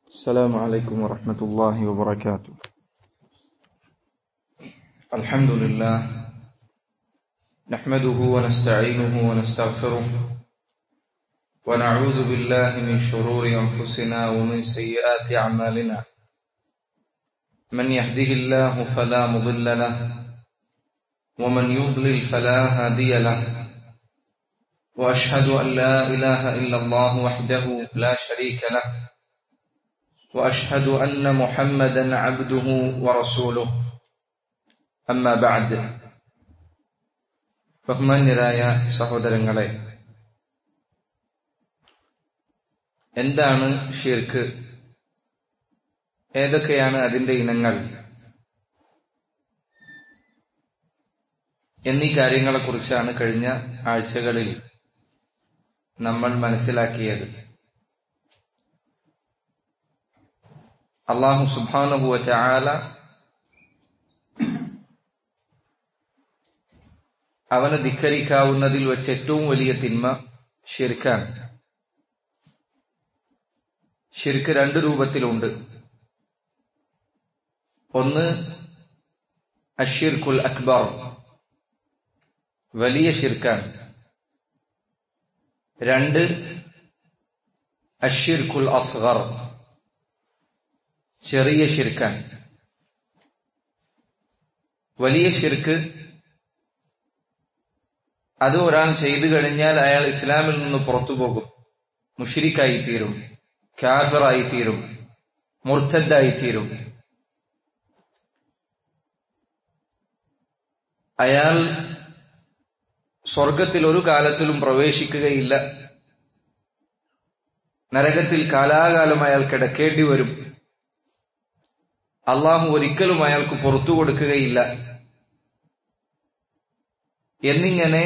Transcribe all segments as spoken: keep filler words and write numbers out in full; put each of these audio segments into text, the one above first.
السلام عليكم ورحمة الله وبركاته. الحمد لله نحمده ونستعينه ونستغفره ونعوذ بالله من شرور أنفسنا ومن سيئات أعمالنا. من يهده الله فلا مضل له ومن يضلل فلا هادي له، وأشهد أن لا إله إلا الله وحده لا شريك له، وأشهد أن محمدا عبده ورسوله. أما بعد. ബഹുമാന്യരായ സഹോദരങ്ങളെ, എന്താണ് ഷിർക്ക്? ഏതൊക്കെയാണ് അതിന്റെ ഇനങ്ങൾ എന്നീ കാര്യങ്ങളെക്കുറിച്ചാണ് കഴിഞ്ഞ ആഴ്ചകളിൽ നമ്മൾ മനസ്സിലാക്കിയത്. അല്ലാഹു സുബ്ഹാനഹു വ തആല അവനെ ധിക്കരിക്കാവുന്നതിൽ വെച്ച് ഏറ്റവും വലിയ തിന്മ ഷിർക്കാണ്. ഷിർക്ക് രണ്ട് രൂപത്തിലുണ്ട്. ഒന്ന് അശ്ശിർക്കുൽ അക്ബർ, വലിയ ഷിർക്കാണ്. രണ്ട് അശ്ശിർക്കുൽ അസ്ഗർ, ചെറിയ ഷിർക്കാണ്. വലിയ ഷിർക്ക് അത് ഒരാൾ ചെയ്തു കഴിഞ്ഞാൽ അയാൾ ഇസ്ലാമിൽ നിന്ന് പുറത്തു പോകും, മുശ്രിക്കായി തീരും, കാഫിറായി തീരും, മുർത്തദ്ദായി തീരും. അയാൾ സ്വർഗത്തിൽ ഒരു കാലത്തിലും പ്രവേശിക്കുകയില്ല, നരകത്തിൽ കാലാകാലം അയാൾ കിടക്കേണ്ടി വരും, അള്ളാഹു ഒരിക്കലും അയാൾക്ക് പുറത്തു കൊടുക്കുകയില്ല എന്നിങ്ങനെ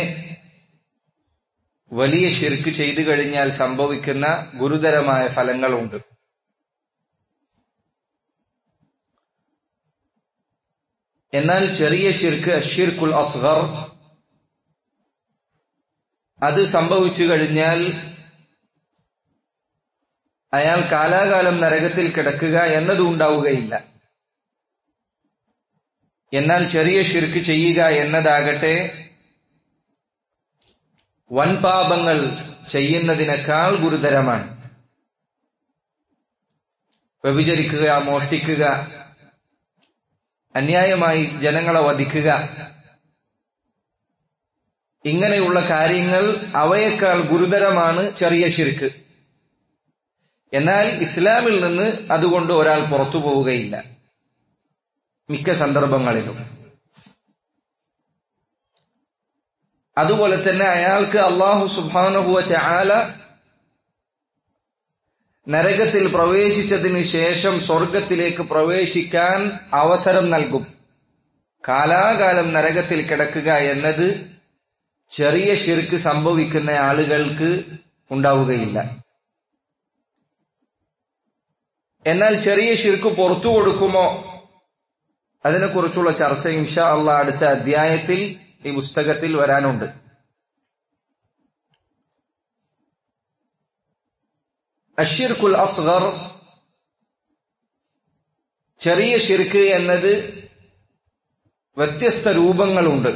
വലിയ ശിർക്ക് ചെയ്തു കഴിഞ്ഞാൽ സംഭവിക്കുന്ന ഗുരുതരമായ ഫലങ്ങളുണ്ട്. എന്നാൽ ചെറിയ ശിർക്ക് അശ്ശിർക്കുൽ അസ്ഗർ, അത് സംഭവിച്ചു കഴിഞ്ഞാൽ അയാൾ കാലാകാലം നരകത്തിൽ കിടക്കുക എന്നതും ഉണ്ടാവുകയില്ല. എന്നാൽ ചെറിയ ശിർക്ക് ചെയ്യുക എന്നതാകട്ടെ വൻപാപങ്ങൾ ചെയ്യുന്നതിനേക്കാൾ ഗുരുതരമാണ്. വ്യഭിചരിക്കുക, മോഷ്ടിക്കുക, അന്യായമായി ജനങ്ങളെ വധിക്കുക, ഇങ്ങനെയുള്ള കാര്യങ്ങൾ അവയേക്കാൾ ഗുരുതരമാണ് ചെറിയ ശിർക്ക്. എന്നാൽ ഇസ്ലാമിൽ നിന്ന് അതുകൊണ്ട് ഒരാൾ പുറത്തു പോവുകയില്ല മിക്ക സന്ദർഭങ്ങളിലും. അതുപോലെ തന്നെ അയാൾക്ക് അല്ലാഹു സുബ്ഹാനഹു വ തആല നരകത്തിൽ പ്രവേശിച്ചതിന് ശേഷം സ്വർഗത്തിലേക്ക് പ്രവേശിക്കാൻ അവസരം നൽകും. കാലാകാലം നരകത്തിൽ കിടക്കുക എന്നത് ചെറിയ ശിർക്ക് സംഭവിക്കുന്ന ആളുകൾക്ക് ഉണ്ടാവുകയില്ല. എന്നാൽ ചെറിയ ശിർക്ക് പുറത്തു കൊടുക്കുമോ, അതിനെക്കുറിച്ചുള്ള ചർച്ച ഇൻഷാ അല്ലാഹ് അടുത്ത അധ്യായത്തിൽ ഈ പുസ്തകത്തിൽ വരാനുണ്ട്. അശ്ശിർക്കുൽ അസ്ഗർ, ചെറിയ ശിർക്ക് എന്നത് വ്യത്യസ്ത രൂപങ്ങളുണ്ട്.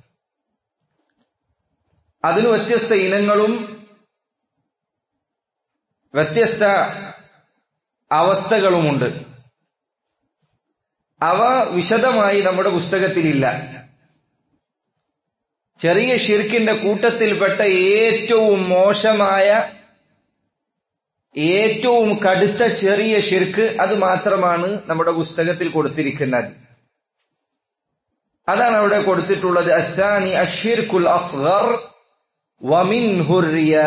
അതിന് വ്യത്യസ്ത ഇനങ്ങളും വ്യത്യസ്ത അവസ്ഥകളുമുണ്ട്. അവ വിശദമായി നമ്മുടെ പുസ്തകത്തിലില്ല. ചെറിയ ഷിർക്കിന്റെ കൂട്ടത്തിൽപ്പെട്ട ഏറ്റവും മോശമായ, ഏറ്റവും കടുത്ത ചെറിയ ഷിർക്ക് അത് മാത്രമാണ് നമ്മുടെ പുസ്തകത്തിൽ കൊടുത്തിരിക്കുന്നത്. അതാണ് അവിടെ കൊടുത്തിട്ടുള്ളത്. അസ്സാനി അശ്ശിർക്കുൽ അസ്ഗർ വമിൻഹു റിയാ.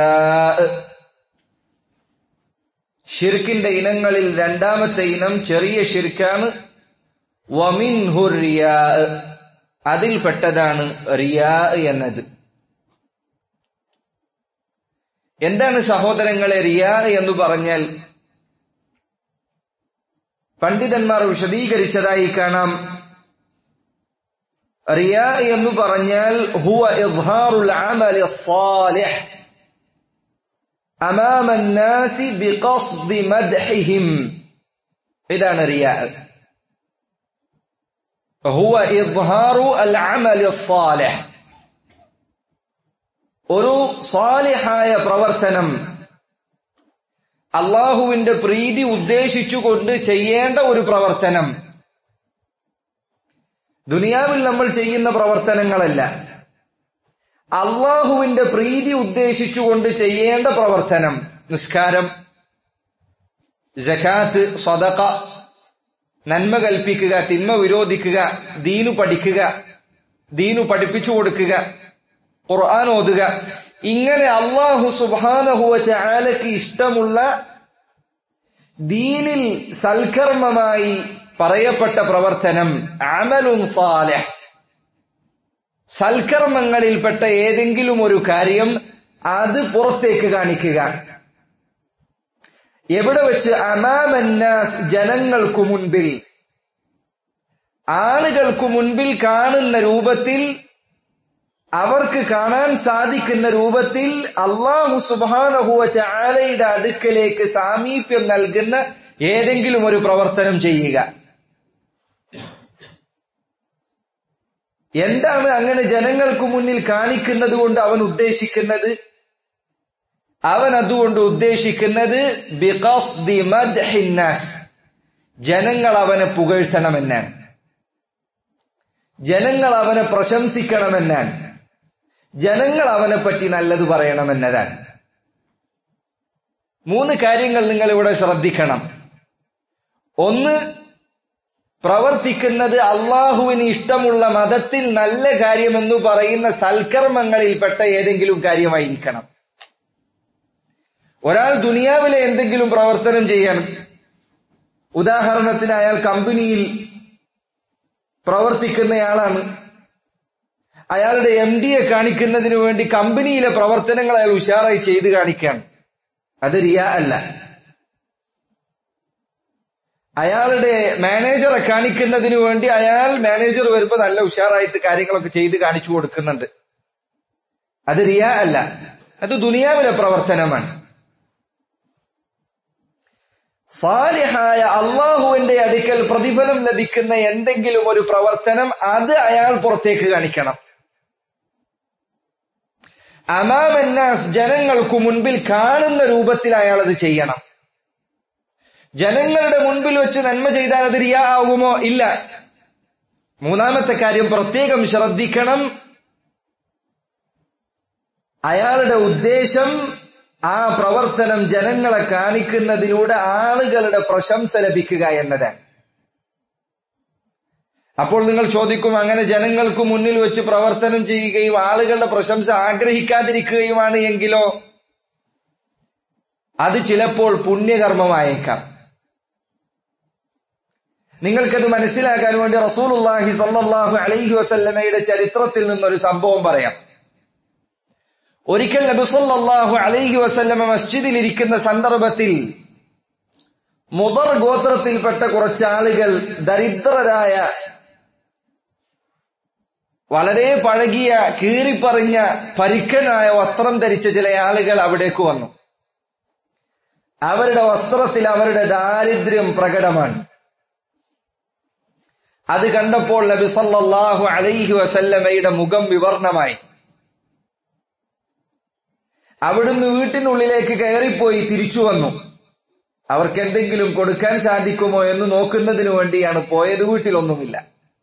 ഷിർക്കിന്റെ ഇനങ്ങളിൽ രണ്ടാമത്തെ ഇനം ചെറിയ ഷിർക്കാണ്. വമിൻഹു റിയാ, അതിൽപ്പെട്ടതാണ് റിയാ എന്നത്. എന്താണ് സഹോദരങ്ങളെ റിയാ എന്ന് പറഞ്ഞാൽ? പണ്ഡിതന്മാർ വിശദീകരിച്ചതായി കാണാം. റിയാ എന്ന് പറഞ്ഞാൽ ഹുവ ഇദ്ഹാറുൽ അമലി സ്സാലിഹ് അമാമ الناس بقصد مدحهم ഇതാണ് റിയാ. ഹുവ ഇദ്ഹാറു അൽ അമലി സ്സാലിഹ്, ഒരു സാലിഹായ പ്രവർത്തനം, അള്ളാഹുവിന്റെ പ്രീതി ഉദ്ദേശിച്ചുകൊണ്ട് ചെയ്യേണ്ട ഒരു പ്രവർത്തനം. ദുനിയാവിൽ നമ്മൾ ചെയ്യുന്ന പ്രവർത്തനങ്ങളല്ല, അള്ളാഹുവിന്റെ പ്രീതി ഉദ്ദേശിച്ചുകൊണ്ട് ചെയ്യേണ്ട പ്രവർത്തനം. നിസ്കാരം, സകാത്ത്, സദഖ, നന്മ കൽപ്പിക്കുക, തിന്മ വിരോധിക്കുക, ദീനു പഠിക്കുക, ദീനു പഠിപ്പിച്ചു കൊടുക്കുക, ഖുർആൻ ഓതുക, ഇങ്ങനെ അല്ലാഹു സുബ്ഹാനഹു വ തആലക്ക് ഇഷ്ടമുള്ള ദീനിൽ സൽക്കർമ്മമായി പറയപ്പെട്ട പ്രവർത്തനം അമലുൻ സാലിഹ്. സൽക്കർമ്മങ്ങളിൽപ്പെട്ട ഏതെങ്കിലും ഒരു കാര്യം അത് പുറത്തേക്ക് കാണിക്കുക. എവിടെ വെച്ച്? അമാമന്നാസ്, ജനങ്ങൾക്കു മുൻപിൽ, ആളുകൾക്കു മുൻപിൽ കാണുന്ന രൂപത്തിൽ, അവർക്ക് കാണാൻ സാധിക്കുന്ന രൂപത്തിൽ അല്ലാഹു സുബ്ഹാനഹു വ തആലയുടെ അടുക്കലേക്ക് സാമീപ്യം നൽകുന്ന ഏതെങ്കിലും ഒരു പ്രവർത്തനം ചെയ്യുക. എന്താണ് അങ്ങനെ ജനങ്ങൾക്ക് മുന്നിൽ കാണിക്കുന്നത് കൊണ്ട് അവൻ ഉദ്ദേശിക്കുന്നത്? അവൻ അതുകൊണ്ട് ഉദ്ദേശിക്കുന്നത് ബിഖസ്ദി മദ്ഹിന്നാസ്, ജനങ്ങൾ അവനെ പുകഴ്ത്തണമെന്നാണ്, ജനങ്ങൾ അവനെ പ്രശംസിക്കണമെന്നാണ്, ജനങ്ങൾ അവനെ പറ്റി നല്ലത് പറയണമെന്നതാണ്. മൂന്ന് കാര്യങ്ങൾ നിങ്ങൾ ഇവിടെ ശ്രദ്ധിക്കണം. ഒന്ന്, പ്രവർത്തിക്കുന്നത് അള്ളാഹുവിന് ഇഷ്ടമുള്ള മതത്തിൽ നല്ല കാര്യമെന്ന് പറയുന്ന സൽക്കർമ്മങ്ങളിൽപ്പെട്ട ഏതെങ്കിലും കാര്യമായിരിക്കണം. ഒരാൾ ദുനിയാവിലെ എന്തെങ്കിലും പ്രവർത്തനം ചെയ്യാൻ, ഉദാഹരണത്തിന് അയാൾ കമ്പനിയിൽ പ്രവർത്തിക്കുന്നയാളാണ്, അയാളുടെ എം ഡിയെ കാണിക്കുന്നതിന് വേണ്ടി കമ്പനിയിലെ പ്രവർത്തനങ്ങൾ അയാൾ ഉഷാറായി ചെയ്ത് കാണിക്കുകയാണ്, അത് റിയാ അല്ല. അയാളുടെ മാനേജറെ കാണിക്കുന്നതിന് വേണ്ടി അയാൾ മാനേജർ വരുമ്പോ നല്ല ഉഷാറായിട്ട് കാര്യങ്ങളൊക്കെ ചെയ്ത് കാണിച്ചു കൊടുക്കുന്നുണ്ട്, അത് റിയാ അല്ല, അത് ദുനിയാവിലെ പ്രവർത്തനമാണ്. സാലിഹായ അള്ളാഹുവിന്റെ അടുക്കൽ പ്രതിഫലം ലഭിക്കുന്ന എന്തെങ്കിലും ഒരു പ്രവർത്തനം അത് അയാൾ പുറത്തേക്ക് കാണിക്കണം. അമാമന്നാസ്, ജനങ്ങൾക്കു മുൻപിൽ കാണുന്ന രൂപത്തിൽ അയാൾ അത് ചെയ്യണം. ജനങ്ങളുടെ മുൻപിൽ വെച്ച് നന്മ ചെയ്താൽ അത് റിയാ ആകുമോ? ഇല്ല. മൂന്നാമത്തെ കാര്യം പ്രത്യേകം ശ്രദ്ധിക്കണം, അയാളുടെ ഉദ്ദേശം ആ പ്രവർത്തനം ജനങ്ങളെ കാണിക്കുന്നതിലൂടെ ആളുകളുടെ പ്രശംസ ലഭിക്കുക എന്നതാണ്. അപ്പോൾ നിങ്ങൾ ചോദിക്കും, അങ്ങനെ ജനങ്ങൾക്ക് മുന്നിൽ വെച്ച് പ്രവർത്തനം ചെയ്യുകയും ആളുകളുടെ പ്രശംസ ആഗ്രഹിക്കാതിരിക്കുകയുമാണ് എങ്കിലോ? അത് ചിലപ്പോൾ പുണ്യകർമ്മമായേക്കാം. നിങ്ങൾക്കത് മനസ്സിലാക്കാൻ വേണ്ടി റസൂലുള്ളാഹി സ്വല്ലല്ലാഹു അലൈഹി വസല്ലമയുടെ ചരിത്രത്തിൽ നിന്നൊരു സംഭവം പറയാം. ഒരിക്കൽ നബി സല്ലല്ലാഹു അലൈഹി വസല്ലമ മസ്ജിദിൽ ഇരിക്കുന്ന സന്ദർഭത്തിൽ മുദർ ഗോത്രത്തിൽപ്പെട്ട കുറച്ച് ആളുകൾ, ദരിദ്രരായ, വളരെ പഴകിയ, കീറിപ്പറിഞ്ഞ, പരിക്കനായ വസ്ത്രം ധരിച്ച ചില ആളുകൾ അവിടേക്ക് വന്നു. അവരുടെ വസ്ത്രത്തിൽ അവരുടെ ദാരിദ്ര്യം പ്രകടമാണ്. അത് കണ്ടപ്പോൾ നബി സല്ലല്ലാഹു അലൈഹി വസല്ലമയുടെ മുഖം വിവർണമായി. അവിടുന്ന് വീട്ടിനുള്ളിലേക്ക് കയറിപ്പോയി തിരിച്ചു വന്നു. അവർക്ക് എന്തെങ്കിലും കൊടുക്കാൻ സാധിക്കുമോ എന്ന് നോക്കുന്നതിനു വേണ്ടിയാണ് പോയത്. വീട്ടിലൊന്നുമില്ല.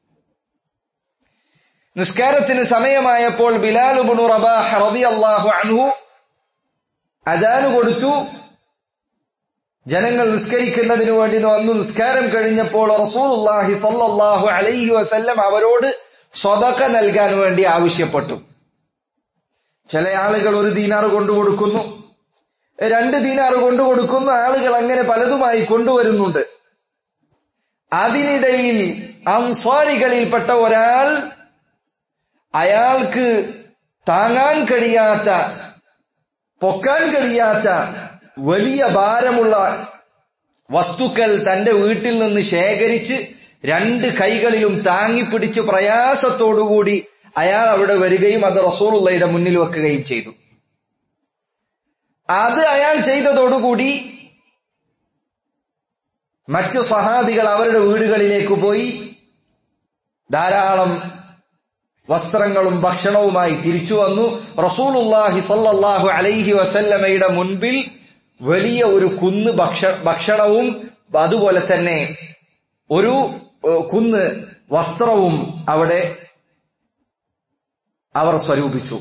നിസ്കാരത്തിന് സമയമായപ്പോൾ ബിലാൽ ഇബ്നു റബാഹ് റളിയല്ലാഹു അൻഹു അദാൻ കൊടുത്തു. ജനങ്ങൾ നിസ്കരിക്കുന്നതിനു വേണ്ടി വന്നു. നിസ്കാരം കഴിഞ്ഞപ്പോൾ റസൂലുള്ളാഹി സ്വല്ലല്ലാഹു അലൈഹി വസല്ലം അവരോട് സ്വതക്ക നൽകാൻ വേണ്ടി ആവശ്യപ്പെട്ടു. ചില ആളുകൾ ഒരു ദീനാർ കൊണ്ടുകൊടുക്കുന്നു, രണ്ട് ദീനാർ കൊണ്ടുകൊടുക്കുന്ന ആളുകൾ അങ്ങനെ പലതുമായി കൊണ്ടുവരുന്നുണ്ട്. അതിനിടയിൽ അൻസാരികളിൽപ്പെട്ട ഒരാൾ, അയാൾക്ക് താങ്ങാൻ കഴിയാത്ത, പൊക്കാൻ കഴിയാത്ത വലിയ ഭാരമുള്ള വസ്തുക്കൾ തന്റെ വീട്ടിൽ നിന്ന് ശേഖരിച്ച് രണ്ട് കൈകളിലും താങ്ങിപ്പിടിച്ച് പ്രയാസത്തോടുകൂടി അയാൾ അവിടെ വരികയും അത് റസൂലുള്ളാഹിയുടെ മുന്നിൽ വെക്കുകയും ചെയ്തു. അത് അയാൾ ചെയ്തതോടുകൂടി മറ്റു സഹാബികൾ അവരുടെ വീടുകളിലേക്ക് പോയി ധാരാളം വസ്ത്രങ്ങളും ഭക്ഷണവുമായി തിരിച്ചു വന്നു. റസൂലുള്ളാഹി സ്വല്ലല്ലാഹു അലൈഹി വസല്ലമയുടെ മുൻപിൽ വലിയ ഒരു കുന്ന് ഭക്ഷണവും അതുപോലെ തന്നെ ഒരു കുന്ന് വസ്ത്രവും അവിടെ അവർ സ്വരൂപിച്ചു.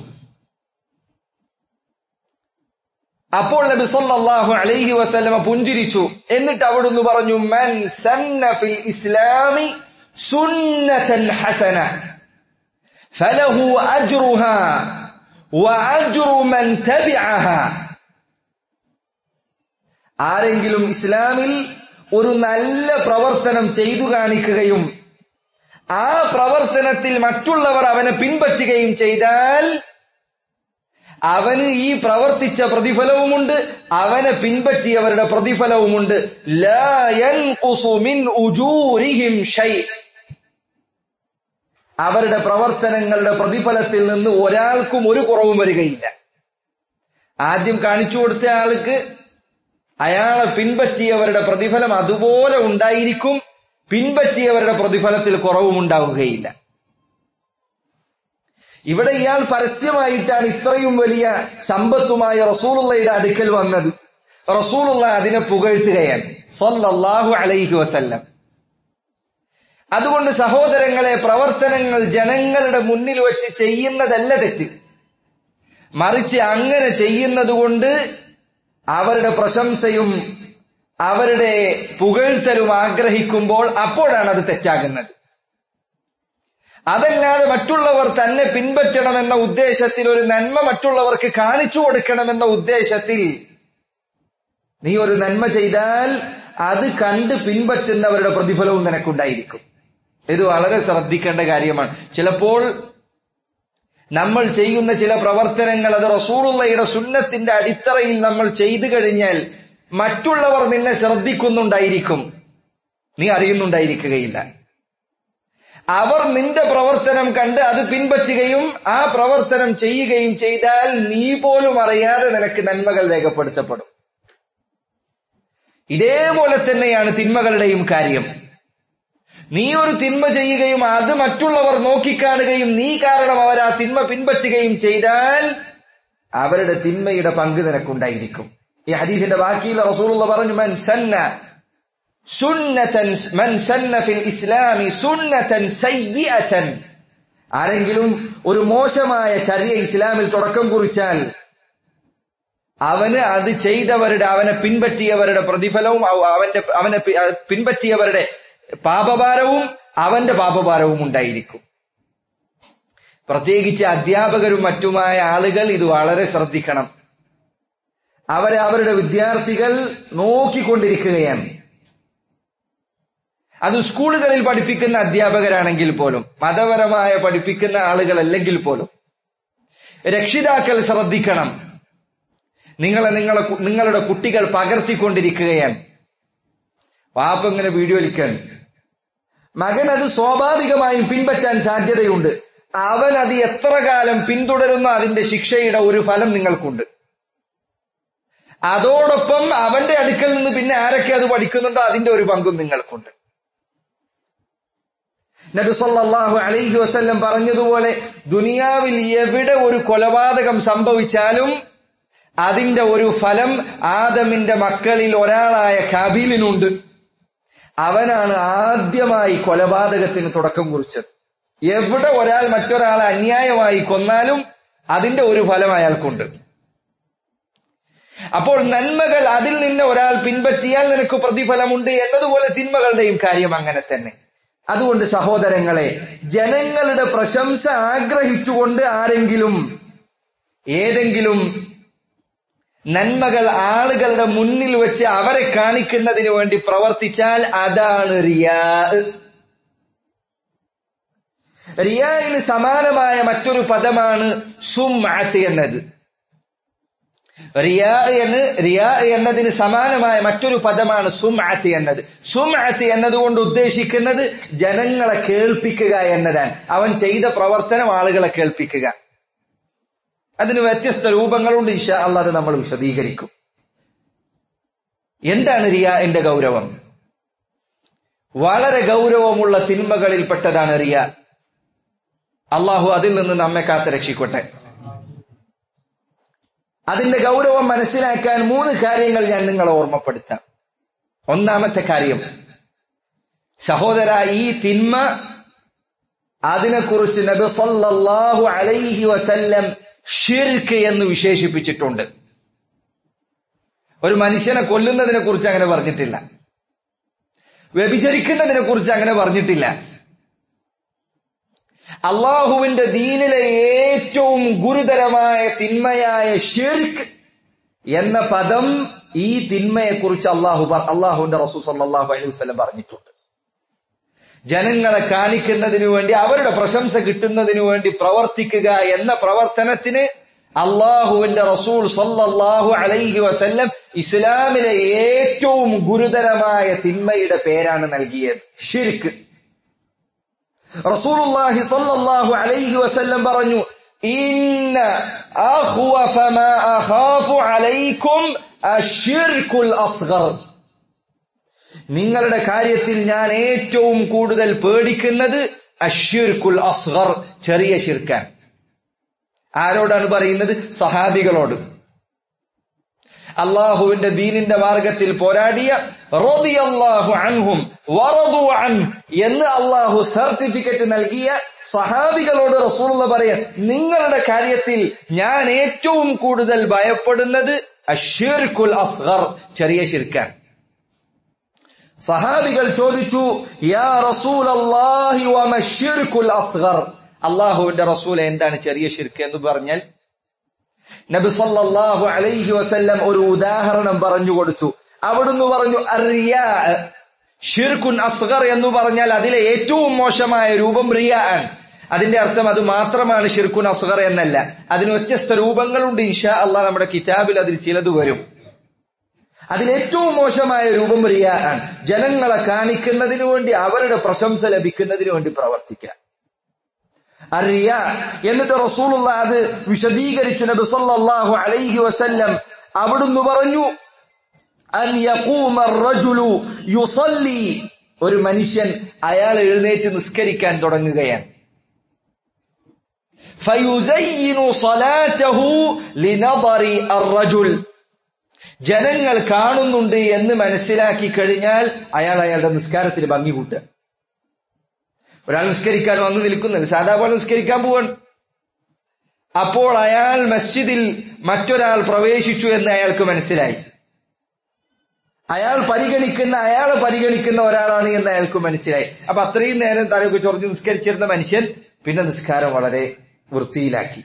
അപ്പോൾ നബി സല്ലല്ലാഹു അലൈഹി വസല്ലമ പുഞ്ചിരിച്ചു. എന്നിട്ട് അവിടുന്ന് പറഞ്ഞു, മൻ സന്ന ഫിൽ ഇസ്ലാമി സുന്നതൻ ഹസന ഫലഹു അജ്റുഹാ വഅജ്റു മൻ തബിഅഹാ. ആരെങ്കിലും ഇസ്ലാമിൽ ഒരു നല്ല പ്രവർത്തനം ചെയ്തു കാണിക്കുകയും ആ പ്രവർത്തനത്തിൽ മറ്റുള്ളവർ അവനെ പിൻപറ്റുകയും ചെയ്താൽ അവന് ഈ പ്രവർത്തിച്ച പ്രതിഫലവുമുണ്ട്, അവനെ പിൻപറ്റിയവരുടെ പ്രതിഫലവുമുണ്ട്. ലാ യൻഖുസു മിൻ ഉജൂരിഹിം ഷൈ. അവരുടെ പ്രവർത്തനങ്ങളുടെ പ്രതിഫലത്തിൽ നിന്ന് ഒരാൾക്കും ഒരു കുറവും വരികയില്ല. ആദ്യം കാണിച്ചു കൊടുത്ത ആൾക്ക് അയാളെ പിൻപറ്റിയവരുടെ പ്രതിഫലം അതുപോലെ ഉണ്ടായിരിക്കും, പിൻപറ്റിയവരുടെ പ്രതിഫലത്തിൽ കുറവും ഉണ്ടാവുകയില്ല. ഇവിടെ ഇയാൾ പരസ്യമായിട്ടാണ് ഇത്രയും വലിയ സമ്പത്തുമായി റസൂലുള്ളയുടെ അടുക്കൽ വന്നത്. റസൂലുള്ള അതിനെ പുകഴ്ത്തുകയാണ് സ്വല്ലല്ലാഹു അലൈഹി വസല്ലം. അതുകൊണ്ട് സഹോദരങ്ങളെ, പ്രവർത്തനങ്ങൾ ജനങ്ങളുടെ മുന്നിൽ വെച്ച് ചെയ്യുന്നതല്ല തെറ്റ്, മറിച്ച് അങ്ങനെ ചെയ്യുന്നത് കൊണ്ട് അവരുടെ പ്രശംസയും അവരുടെ പുകഴ്ത്തലും ആഗ്രഹിക്കുമ്പോൾ അപ്പോഴാണ് അത് തെറ്റാകുന്നത്. അതല്ലാതെ മറ്റുള്ളവർ തന്നെ പിൻപറ്റണമെന്ന ഉദ്ദേശത്തിൽ, ഒരു നന്മ മറ്റുള്ളവർക്ക് കാണിച്ചു കൊടുക്കണമെന്ന ഉദ്ദേശത്തിൽ നീ ഒരു നന്മ ചെയ്താൽ അത് കണ്ട് പിൻപറ്റുന്നവരുടെ പ്രതിഫലവും നിനക്കുണ്ടായിരിക്കും. ഇത് വളരെ ശ്രദ്ധിക്കേണ്ട കാര്യമാണ്. ചിലപ്പോൾ നമ്മൾ ചെയ്യുന്ന ചില പ്രവർത്തനങ്ങൾ അത് റസൂലുള്ളയുടെ സുന്നത്തിന്റെ അടിത്തറയിൽ നമ്മൾ ചെയ്തു കഴിഞ്ഞാൽ മറ്റുള്ളവർ നിന്നെ ശ്രദ്ധിക്കുന്നുണ്ടായിരിക്കും, നീ അറിയുന്നുണ്ടായിരിക്കുകയില്ല. അവർ നിന്റെ പ്രവർത്തനം കണ്ട് അത് പിൻപറ്റുകയും ആ പ്രവർത്തനം ചെയ്യുകയും ചെയ്താൽ നീ പോലും അറിയാതെ നിനക്ക് നന്മകൾ രേഖപ്പെടുത്തപ്പെടും. ഇതേപോലെ തന്നെയാണ് തിന്മകളുടെയും കാര്യം. നീ ഒരു തിന്മ ചെയ്യുകയും അത് മറ്റുള്ളവർ നോക്കിക്കാണുകയും നീ കാരണം അവർ ആ തിന്മ പിൻപറ്റുകയും ചെയ്താൽ അവരുടെ തിന്മയുടെ പങ്ക് നിനക്കുണ്ടായിരിക്കും. ഈ ഹദീസിന്റെ ബാക്കിയിൽ റസൂലുള്ള പറഞ്ഞു, മൻ സന്ന സുന്നതൻ മൻ സന്ന ഫിൽ ഇസ്ലാമി സുന്നതൻ സയ്യിഅതൻ. ആരെങ്കിലും ഒരു മോശമായ ചര്യ ഇസ്ലാമിൽ തുടക്കം കുറിച്ചാൽ അവന് അത് ചെയ്തവരുടെ, അവനെ പിൻപറ്റിയവരുടെ പ്രതിഫലവും അവന്റെ അവനെ പിൻപറ്റിയവരുടെ പാപഭാരവും അവന്റെ പാപഭാരവും ഉണ്ടായിരിക്കും. പ്രത്യേകിച്ച് അധ്യാപകരും മറ്റുമായ ആളുകൾ ഇത് വളരെ ശ്രദ്ധിക്കണം. അവരെ അവരുടെ വിദ്യാർത്ഥികൾ നോക്കിക്കൊണ്ടിരിക്കുകയാണ്. അത് സ്കൂളുകളിൽ പഠിപ്പിക്കുന്ന അധ്യാപകരാണെങ്കിൽ പോലും, മതപരമായ പഠിപ്പിക്കുന്ന ആളുകളല്ലെങ്കിൽ പോലും രക്ഷിതാക്കൾ ശ്രദ്ധിക്കണം. നിങ്ങളെ നിങ്ങളെ നിങ്ങളുടെ കുട്ടികൾ പകർത്തിക്കൊണ്ടിരിക്കുകയാണ്. വാപ്പ ഇങ്ങനെ വീഡിയോ വലിക്കാൻ, മകൻ അത് സ്വാഭാവികമായും പിൻപറ്റാൻ സാധ്യതയുണ്ട്. അവൻ അത് എത്ര കാലം പിന്തുടരുന്ന അതിന്റെ ശിക്ഷയുടെ ഒരു ഫലം നിങ്ങൾക്കുണ്ട്. അതോടൊപ്പം അവന്റെ അടുക്കൽ നിന്ന് പിന്നെ ആരൊക്കെ അത് പഠിക്കുന്നുണ്ടോ അതിന്റെ ഒരു പങ്കും നിങ്ങൾക്കുണ്ട്. നബി സല്ലല്ലാഹു അലൈഹി വസല്ലം പറഞ്ഞതുപോലെ ദുനിയാവിൽ എവിടെ ഒരു കൊലപാതകം സംഭവിച്ചാലും അതിന്റെ ഒരു ഫലം ആദമിന്റെ മക്കളിൽ ഒരാളായ കാബീലിനുണ്ട്. അവനാണ് ആദ്യമായി കൊലപാതകത്തിന് തുടക്കം കുറിച്ചത്. എവിടെ ഒരാൾ മറ്റൊരാളെ അന്യായമായി കൊന്നാലും അതിന്റെ ഒരു ഫലം അയാൾക്കുണ്ട്. അപ്പോൾ നന്മകൾ അതിൽ നിന്ന് ഒരാൾ പിൻപറ്റിയാൽ നിനക്ക് പ്രതിഫലമുണ്ട് എന്നതുപോലെ തിന്മകളുടെയും കാര്യം അങ്ങനെ തന്നെ. അതുകൊണ്ട് സഹോദരങ്ങളെ, ജനങ്ങളുടെ പ്രശംസ ആഗ്രഹിച്ചുകൊണ്ട് ആരെങ്കിലും ഏതെങ്കിലും നന്മകൾ ആളുകളുടെ മുന്നിൽ വെച്ച് അവരെ കാണിക്കുന്നതിന് വേണ്ടി പ്രവർത്തിച്ചാൽ അതാണ് റിയാ. റിയായിന് സമാനമായ മറ്റൊരു പദമാണ് സുംഅത്ത് എന്നത്. റിയാ എന്ന് റിയാ എന്നതിന് സമാനമായ മറ്റൊരു പദമാണ് സുംഅത്ത് എന്നത്. സുംഅത്ത് എന്നതുകൊണ്ട് ഉദ്ദേശിക്കുന്നത് ജനങ്ങളെ കേൾപ്പിക്കുക എന്നതാണ്. അവൻ ചെയ്ത പ്രവർത്തനം ആളുകളെ കേൾപ്പിക്കുക. അതിന് വ്യത്യസ്ത രൂപങ്ങളുണ്ട്. ഇൻഷാ അല്ലാഹ് അത് നമ്മൾ വിശദീകരിക്കും. എന്താണ് റിയാഇന്റെ ഗൗരവം? വളരെ ഗൗരവമുള്ള തിന്മകളിൽപ്പെട്ടതാണ് റിയാ. അള്ളാഹു അതിൽ നിന്ന് നമ്മെ കാത്ത് രക്ഷിക്കട്ടെ. അതിന്റെ ഗൗരവം മനസ്സിലാക്കാൻ മൂന്ന് കാര്യങ്ങൾ ഞാൻ നിങ്ങളെ ഓർമ്മപ്പെടുത്താം. ഒന്നാമത്തെ കാര്യം, സഹോദര, ഈ തിന്മ അതിനെക്കുറിച്ച് നബി സല്ലല്ലാഹു അലൈഹി വസല്ലം ഷിർക്ക് എന്ന് വിശേഷിപ്പിച്ചിട്ടുണ്ട്. ഒരു മനുഷ്യനെ കൊല്ലുന്നതിനെ കുറിച്ച് അങ്ങനെ പറഞ്ഞിട്ടില്ല. വ്യഭിചരിക്കുന്നതിനെ കുറിച്ച് അങ്ങനെ പറഞ്ഞിട്ടില്ല. അള്ളാഹുവിന്റെ ദീനിലെ ഏറ്റവും ഗുരുതരമായ തിന്മയായ ഷിർക്ക് എന്ന പദം, ഈ തിന്മയെക്കുറിച്ച് അള്ളാഹു അള്ളാഹുവിന്റെ റസൂൽ സല്ലല്ലാഹു അലൈഹി വസല്ലം പറഞ്ഞിട്ടുണ്ട്. ജനങ്ങളെ കാണിക്കുന്നതിനു വേണ്ടി, അവരുടെ പ്രശംസ കിട്ടുന്നതിനു വേണ്ടി പ്രവർത്തിക്കുക എന്ന പ്രവർത്തനത്തിന് അള്ളാഹുവിന്റെ റസൂൽ സല്ലല്ലാഹു അലൈഹി വസല്ലം ഇസ്ലാമിലെ ഏറ്റവും ഗുരുതരമായ തിന്മയുടെ പേരാണ് നൽകിയത്, ഷിർക്ക്. റസൂലുള്ളാഹി സല്ലല്ലാഹു അലൈഹി വസല്ലം പറഞ്ഞു, ഇന്ന അഖ്വഫ മാ അഖാഫു അലൈക്കും അശ്ശിർകുൽ അസ്ഗർ. നിങ്ങളുടെ കാര്യത്തിൽ ഞാൻ ഏറ്റവും കൂടുതൽ പേടിക്കുന്നത് അശ്ശിർകുൽ അസ്ഗർ, ചെറിയ ശിർക്കാണ്. ആരോടാണ് പറയുന്നത്? സഹാബികളോട്. അള്ളാഹുവിന്റെ ദീനിന്റെ മാർഗത്തിൽ പോരാടിയ റളിയല്ലാഹു അൻഹും വറദു അൻഹു എന്ന് അള്ളാഹു സർട്ടിഫിക്കറ്റ് നൽകിയ സഹാബികളോട് റസൂലുള്ളാഹി പറയാൻ, നിങ്ങളുടെ കാര്യത്തിൽ ഞാൻ ഏറ്റവും കൂടുതൽ ഭയപ്പെടുന്നത് അശ്ശിർകുൽ അസ്ഗർ, ചെറിയ ശിർക്കാണ്. സഹാബികൾ ചോദിച്ചു, യാ റസൂലല്ലാഹി വമ അശ്ശിർകുൽ അസ്ഗർ, അള്ളാഹുവിന്റെ റസൂലെ എന്താണ് ചെറിയ ശിർക്ക് എന്ന് പറഞ്ഞാൽ? നബി സല്ലല്ലാഹു അലൈഹി വസല്ലം ഒരു ഉദാഹരണം പറഞ്ഞു കൊടുത്തു. അവിടുന്ന് പറഞ്ഞു, അർറിയാ, ഷിർകുൻ അസ്ഗർ എന്ന് പറഞ്ഞാൽ അതിലെ ഏറ്റവും മോശമായ രൂപം റിയാ ആണ്. അതിന്റെ അർത്ഥം അത് മാത്രമാണ് ഷിർകുൻ അസ്ഗർ എന്നല്ല. അതിന് വ്യത്യസ്ത രൂപങ്ങളുണ്ട്. ഇൻഷാ അള്ളാഹ് നമ്മുടെ കിതാബിൽ അതിൽ ചിലത് വരും. അതിലേറ്റവും മോശമായ രൂപം റിയാ ആണ്. ജനങ്ങളെ കാണിക്കുന്നതിനു വേണ്ടി, അവരുടെ പ്രശംസ ലഭിക്കുന്നതിനു വേണ്ടി പ്രവർത്തിക്കുക, അറിയാ. എന്നിട്ട് റസൂലുള്ളാഹി അത് വിശദീകരിച്ചു നബി സല്ലല്ലാഹു അലൈഹി വസല്ലം. അവിടുന്ന് പറഞ്ഞു, അൻ യഖൂമ അർറജുലു യുസല്ലി, ഒരു മനുഷ്യൻ അയാൾ എഴുന്നേറ്റ് നിസ്കരിക്കാൻ തുടങ്ങുകയാണ്. ഫയുസയ്യിനു സ്വലാതഹു ലിനദറി അർറജുൽ, ജനങ്ങൾ കാണുന്നുണ്ട് എന്ന് മനസ്സിലാക്കി കഴിഞ്ഞാൽ അയാൾ അയാളുടെ നിസ്കാരത്തിന് ഭംഗി കൂട്ടുക. ഒരാൾ നിസ്കരിക്കാൻ വന്ന് നിൽക്കുന്നത്, സാധാ പോലെ നിസ്കരിക്കാൻ പോവാണ്. അപ്പോൾ അയാൾ മസ്ജിദിൽ മറ്റൊരാൾ പ്രവേശിച്ചു എന്ന് അയാൾക്ക് മനസ്സിലായി. അയാൾ പരിഗണിക്കുന്ന അയാളെ പരിഗണിക്കുന്ന ഒരാളാണ് എന്ന് അയാൾക്ക് മനസ്സിലായി. അപ്പൊ അത്രയും നേരം തലയൊക്കെ ചൊറിഞ്ഞ് നിസ്കരിച്ചിരുന്ന മനുഷ്യൻ പിന്നെ നിസ്കാരം വളരെ വൃത്തിയിലാക്കി.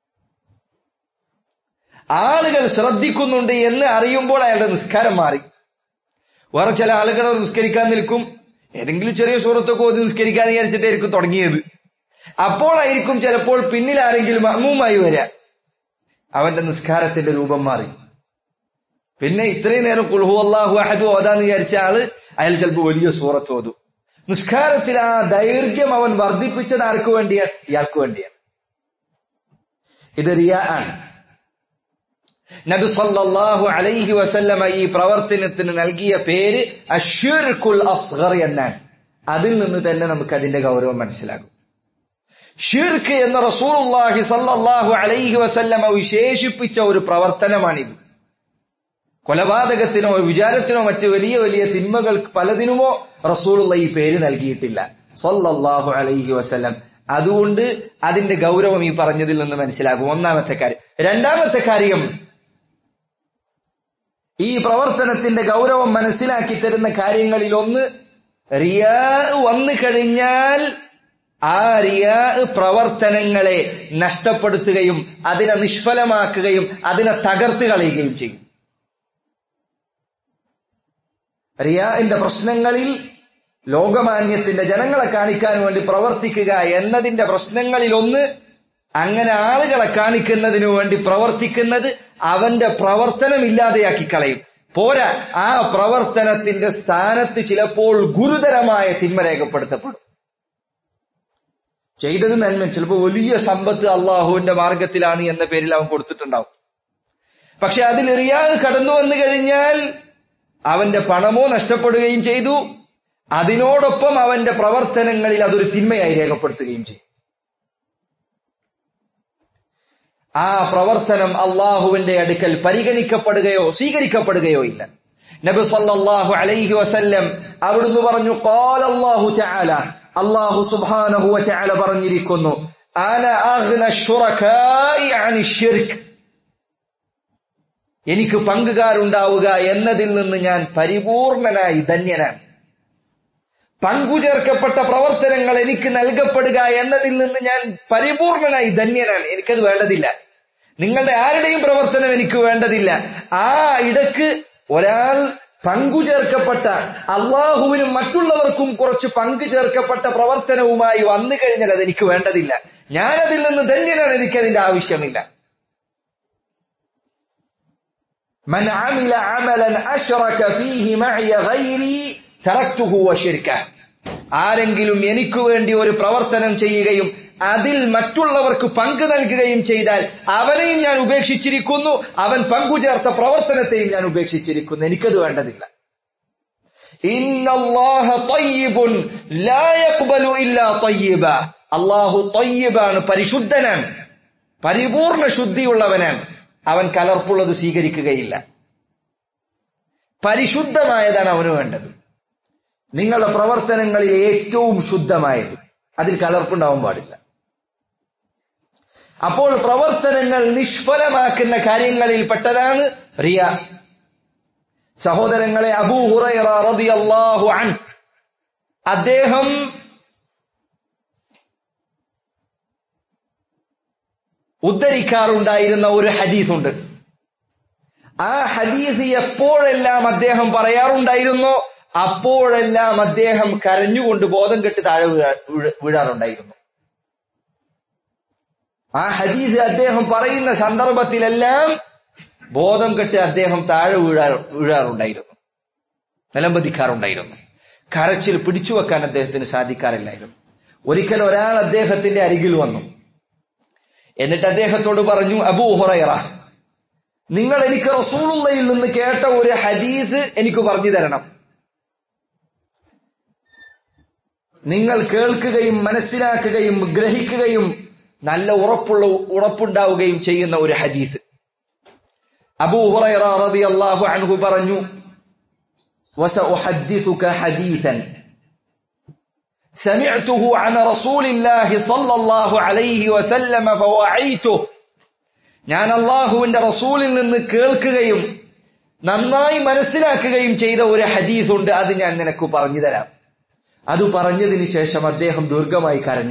ആളുകൾ ശ്രദ്ധിക്കുന്നുണ്ട് എന്ന് അറിയുമ്പോൾ അയാളുടെ നിസ്കാരം മാറി. വേറെ ചില ആളുകൾ നിസ്കരിക്കാൻ നിൽക്കും, ഏതെങ്കിലും ചെറിയ സൂറത്തൊക്കെ ഓതി നിസ്കരിക്കാൻ വിചാരിച്ചിട്ടായിരിക്കും തുടങ്ങിയത്. അപ്പോഴായിരിക്കും ചിലപ്പോൾ പിന്നിൽ ആരെങ്കിലും മഅ്മൂമായി വരിക, അവന്റെ നിസ്കാരത്തിന്റെ രൂപം മാറി. പിന്നെ ഇത്രയും നേരം ഖുൽ ഹുവല്ലാഹു അഹദ് ഓതാന്ന് വിചാരിച്ച ആള് അയാൾ ചിലപ്പോൾ വലിയ സൂറത്ത് ഓതും. നിസ്കാരത്തിൽ ആ ദൈർഘ്യം അവൻ വർദ്ധിപ്പിച്ചത് ആർക്ക് വേണ്ടിയാണ്? ഇയാൾക്ക് വേണ്ടിയാണ്. ഇത് റിയാ ആണ്. നബി സല്ലല്ലാഹു അലൈഹി വസല്ലമ ഈ പ്രവർത്തനത്തിന് നൽകിയ പേര് അശ്ശിർകുൽ അസ്ഗർ എന്നാണ്. അതിൽ നിന്ന് തന്നെ നമുക്ക് അതിന്റെ ഗൗരവം മനസ്സിലാകും. ഷിർക്ക് എന്ന റസൂലുള്ളാഹി സല്ലല്ലാഹു അലൈഹി വസല്ലമ വിശേഷിപ്പിച്ച ഒരു പ്രവർത്തനമാണിത്. കൊലപാതകത്തിനോ വിചാരത്തിനോ മറ്റ് വലിയ വലിയ തിന്മകൾ പലതിനുമോ റസൂലുള്ളാഹി ഈ പേര് നൽകിയിട്ടില്ല സല്ലല്ലാഹു അലൈഹി വസല്ലം. അതുകൊണ്ട് അതിന്റെ ഗൗരവം ഈ പറഞ്ഞതിൽ നിന്ന് മനസ്സിലാകും. ഒന്നാമത്തെ കാര്യം. രണ്ടാമത്തെ കാര്യം, ഈ പ്രവർത്തനത്തിന്റെ ഗൗരവം മനസ്സിലാക്കി തരുന്ന കാര്യങ്ങളിൽ ഒന്ന്, റിയാ വന്നു കഴിഞ്ഞാൽ ആ റിയാ പ്രവർത്തനങ്ങളെ നഷ്ടപ്പെടുത്തുകയും അതിനെ നിഷ്ഫലമാക്കുകയും അതിനെ തകർത്ത് കളയുകയും ചെയ്യും. റിയാഇന്റെ പ്രശ്നങ്ങളിൽ ലോകമാന്യത്തിന്റെ ജനങ്ങളെ കാണിക്കാൻ വേണ്ടി പ്രവർത്തിക്കുക എന്നതിന്റെ പ്രശ്നങ്ങളിൽ ഒന്ന്, അങ്ങനെ ആളുകളെ കാണിക്കുന്നതിനു വേണ്ടി പ്രവർത്തിക്കുന്നത് അവന്റെ പ്രവർത്തനം ഇല്ലാതെയാക്കി കളയും. പോരാ, ആ പ്രവർത്തനത്തിന്റെ സ്ഥാനത്ത് ചിലപ്പോൾ ഗുരുതരമായ തിന്മ രേഖപ്പെടുത്തപ്പെടും. ചെയ്തത് നന്മ, ചിലപ്പോൾ വലിയ സമ്പത്ത് അള്ളാഹുവിന്റെ മാർഗത്തിലാണ് എന്ന പേരിൽ അവൻ കൊടുത്തിട്ടുണ്ടാവും. പക്ഷെ അതിൽ റിയാ കടന്നു വന്നു കഴിഞ്ഞാൽ അവന്റെ പണമോ നഷ്ടപ്പെടുകയും ചെയ്തു, അതിനോടൊപ്പം അവന്റെ പ്രവർത്തനങ്ങളിൽ അതൊരു തിന്മയായി രേഖപ്പെടുത്തുകയും ചെയ്യും. ആ പ്രവർത്തനം അള്ളാഹുവിന്റെ അടുക്കൽ പരിഗണിക്കപ്പെടുകയോ സ്വീകരിക്കപ്പെടുകയോ ഇല്ല. നബി സല്ലല്ലാഹു അലൈഹി വസല്ലം അവിടുന്ന് പറഞ്ഞു, ഖാല അല്ലാഹു തആല, അല്ലാഹു സുബ്ഹാനഹു വ തആല പറഞ്ഞിരിക്കുന്നു, അന അഗ്ന ശുറകാഇ അനി ശിർക്ക്, എനിക്ക് പങ്കുകാരുണ്ടാവുക എന്നതിൽ നിന്ന് ഞാൻ പരിപൂർണനായി ധന്യനാണ്. പങ്കുചേർക്കപ്പെട്ട പ്രവർത്തനങ്ങൾ എനിക്ക് നൽകപ്പെടുക എന്നതിൽ നിന്ന് ഞാൻ പരിപൂർണനായി ധന്യനാണ്. എനിക്കത് വേണ്ടതില്ല. നിങ്ങളുടെ ആരുടെയും പ്രവർത്തനം എനിക്ക് വേണ്ടതില്ല. ആ ഇടക്ക് ഒരാൾ പങ്കുചേർക്കപ്പെട്ട, അള്ളാഹുവിനും മറ്റുള്ളവർക്കും കുറച്ച് പങ്കു ചേർക്കപ്പെട്ട പ്രവർത്തനവുമായി വന്നു കഴിഞ്ഞാൽ അതെനിക്ക് വേണ്ടതില്ല. ഞാനതിൽ നിന്ന് ധന്യനാണ്. എനിക്കതിന്റെ ആവശ്യമില്ല. മൻ അമില അമലൻ അശ്റക ഫീഹി മഅയ ഗൈരി തറക്തുഹു വശിർക, ആരെങ്കിലും എനിക്ക് വേണ്ടി ഒരു പ്രവർത്തനം ചെയ്യുകയും അതിൽ മറ്റുള്ളവർക്ക് പങ്കു നൽകുകയും ചെയ്താൽ അവനെയും ഞാൻ ഉപേക്ഷിച്ചിരിക്കുന്നു, അവൻ പങ്കുചേർത്ത പ്രവർത്തനത്തെയും ഞാൻ ഉപേക്ഷിച്ചിരിക്കുന്നു. എനിക്കത് വേണ്ടതില്ല. ഇന്നല്ലാഹ തയ്യിബുൻ ലാ യഖ്ബലു ഇല്ലാ തയ്യിബ, അല്ലാഹു തയ്യിബാണ്, പരിശുദ്ധനാണ്, പരിപൂർണ ശുദ്ധിയുള്ളവനാണ്. അവൻ കലർപ്പുള്ളത് സ്വീകരിക്കുകയില്ല. പരിശുദ്ധമായതാണ് അവന് വേണ്ടത്. നിങ്ങളുടെ പ്രവർത്തനങ്ങളിൽ ഏറ്റവും ശുദ്ധമായത്, അതിൽ കലർപ്പുണ്ടാവാൻ പാടില്ല. അപ്പോൾ പ്രവർത്തനങ്ങൾ നിഷ്ഫലമാക്കുന്ന കാര്യങ്ങളിൽ പെട്ടതാണ് റിയ. സഹോദരങ്ങളെ, അബൂ ഹുറൈറ റളിയല്ലാഹു അൻഹു അദ്ദേഹം ഉദ്ധരിക്കാറുണ്ടായിരുന്ന ഒരു ഹദീസുണ്ട്. ആ ഹദീസ് എപ്പോഴെല്ലാം അദ്ദേഹം പറയാറുണ്ടായിരുന്നോ അപ്പോഴെല്ലാം അദ്ദേഹം കരഞ്ഞുകൊണ്ട് ബോധം കെട്ട് താഴെ വീഴാറുണ്ടായിരുന്നു. ആ ഹദീസ് അദ്ദേഹം പറയുന്ന സന്ദർഭത്തിലെല്ലാം ബോധം കെട്ട് അദ്ദേഹം താഴെ വീഴാ വീഴാറുണ്ടായിരുന്നു നിലംപതിക്കാറുണ്ടായിരുന്നു. കരച്ചിൽ പിടിച്ചു വെക്കാൻ അദ്ദേഹത്തിന് സാധിക്കാറില്ലായിരുന്നു. ഒരിക്കൽ ഒരാൾ അദ്ദേഹത്തിന്റെ അരികിൽ വന്നു. എന്നിട്ട് അദ്ദേഹത്തോട് പറഞ്ഞു, അബൂ ഹുറൈറ, നിങ്ങൾ എനിക്ക് റസൂലുള്ളാഹിയിൽ നിന്ന് കേട്ട ഒരു ഹദീസ് എനിക്ക് പറഞ്ഞു തരണം. നിങ്ങൾ കേൾക്കുകയും മനസ്സിലാക്കുകയും ഗ്രഹിക്കുകയും നല്ല ഉറപ്പുള്ള ഉറപ്പുണ്ടാവുകയും ചെയ്യുന്ന ഒരു ഹദീസ്. അബൂ ഹുറൈറ റളിയല്ലാഹു അൻഹു പറഞ്ഞു, വസഉഹദ്ദിസുക ഹദീസൻ سمعته عن رسول الله صلى الله عليه وسلم فوعيته, ഞാൻ അല്ലാഹുവിന്റെ റസൂലിൽ നിന്ന് കേൾക്കുകയും നന്നായി മനസ്സിലാക്കുകയും ചെയ്ത ഒരു ഹദീസ് ഉണ്ട്, അത് ഞാൻ നിനക്ക് പറഞ്ഞു തരാം. അത് പറഞ്ഞതിന് ശേഷം അദ്ദേഹം ദീർഘമായി കരഞ്ഞു.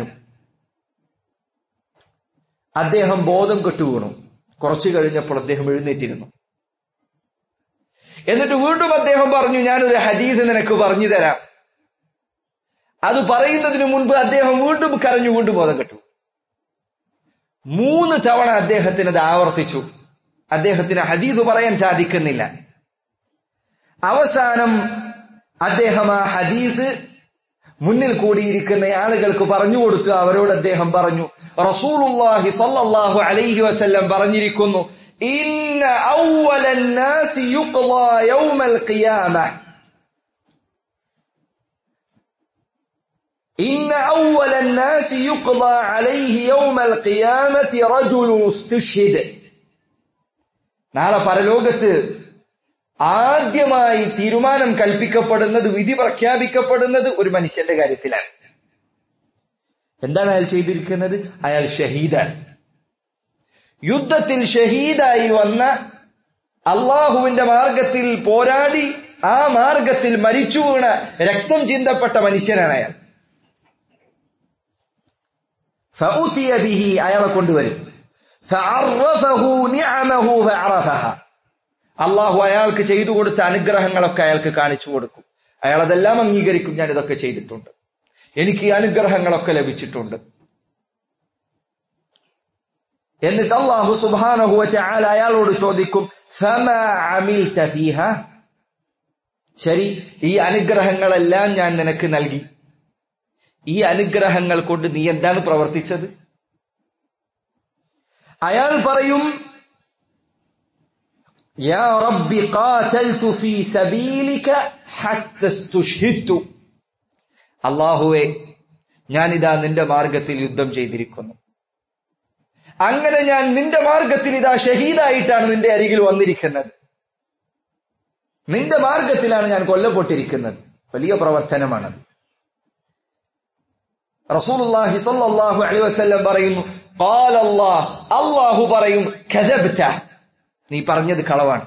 അദ്ദേഹം ബോധം കെട്ടുവീണു. കുറച്ചു കഴിഞ്ഞപ്പോൾ അദ്ദേഹം എഴുന്നേറ്റിരുന്നു. എന്നിട്ട് വീണ്ടും അദ്ദേഹം പറഞ്ഞു, ഞാനൊരു ഹദീസ് നിനക്ക് പറഞ്ഞു തരാം. അത് പറയുന്നതിന് മുൻപ് അദ്ദേഹം വീണ്ടും കരഞ്ഞു, വീണ്ടും ബോധം കെട്ടു. മൂന്ന് തവണ അദ്ദേഹത്തിന് അത് ആവർത്തിച്ചു. അദ്ദേഹത്തിന് ഹദീസ് പറയാൻ സാധിക്കുന്നില്ല. അവസാനം അദ്ദേഹം ആ ഹദീസ് മുന്നിൽ കൂടിയിരിക്കുന്ന ആളുകൾക്ക് പറഞ്ഞു കൊടുത്തു. അവരോട് അദ്ദേഹം പറഞ്ഞു, റസൂലുള്ളാഹി സ്വല്ലല്ലാഹു അലൈഹി വസല്ലം പറഞ്ഞിരിക്കുന്നു, ഇന്ന അവ്വലൻ നാസി യുഖ്ളാ യൗമൽ ഖിയാമah ഇന്ന അവ്വലൻ നാസി യുഖ്ളാ അലൈഹി യൗമൽ ഖിയാമത്തി റജുലുൻ ഇസ്തുശ്ഹിദ, നാളെ പരലോകത്ത് ആദ്യമായി തീരുമാനം കൽപ്പിക്കപ്പെടുന്നത്, വിധി പ്രഖ്യാപിക്കപ്പെടുന്നത് ഒരു മനുഷ്യന്റെ കാര്യത്തിലാണ്. എന്താണ് അയാൾ ചെയ്തിരിക്കുന്നത്? അയാൾ ഷഹീദാണ്. യുദ്ധത്തിൽ ഷഹീദായി വന്ന, അള്ളാഹുവിന്റെ മാർഗത്തിൽ പോരാടി ആ മാർഗത്തിൽ മരിച്ചു വീണ, രക്തം ചിന്തപ്പെട്ട മനുഷ്യനാണ് അയാൾ. ഫഉതിയ ബിഹി, അയാളെ കൊണ്ടുവരും. ഫഅറഫഹു നിഅമഹു ഫഅറഫഹ, അള്ളാഹു അയാൾക്ക് ചെയ്തു കൊടുത്ത അനുഗ്രഹങ്ങളൊക്കെ അയാൾക്ക് കാണിച്ചു കൊടുക്കും. അയാൾ അതെല്ലാം അംഗീകരിക്കും. ഞാൻ ഇതൊക്കെ ചെയ്തിട്ടുണ്ട്, എനിക്ക് ഈ അനുഗ്രഹങ്ങളൊക്കെ ലഭിച്ചിട്ടുണ്ട്. എന്നിട്ട് അല്ലാഹു സുബ്ഹാനഹു വ തആല അയാളോട് ചോദിക്കും, ഫമാ അമിൽത ഫീഹ, ശരി, ഈ അനുഗ്രഹങ്ങളെല്ലാം ഞാൻ നിനക്ക് നൽകി, ഈ അനുഗ്രഹങ്ങൾ കൊണ്ട് നീ എന്താണ് പ്രവർത്തിച്ചത്? അയാൾ പറയും, യാ റബ്ബി ഖാതൽതു ഫീ സബീലിക ഹത്ത ഇസ്തുശ്ഹിദ്തു, അല്ലാഹുവേ, ഞാനിതാ നിന്റെ മാർഗത്തിൽ യുദ്ധം ചെയ്തിരിക്കുന്നു. അങ്ങനെ ഞാൻ നിന്റെ മാർഗത്തിൽ ഇതാ ഷഹീദായിട്ടാണ് നിന്റെ അരികിൽ വന്നിരിക്കുന്നത്. നിന്റെ മാർഗത്തിലാണ് ഞാൻ കൊല്ലപ്പെട്ടിരിക്കുന്നത്. വലിയ പ്രവർത്തനമാണത്. റസൂലുള്ളാഹി സ്വല്ലല്ലാഹു അലൈഹി വസല്ലം പറയുന്നു, ഖാല അല്ലാഹ്, അല്ലാഹു പറയും, കദബ്ത, നീ പറഞ്ഞത് കളവാണ്.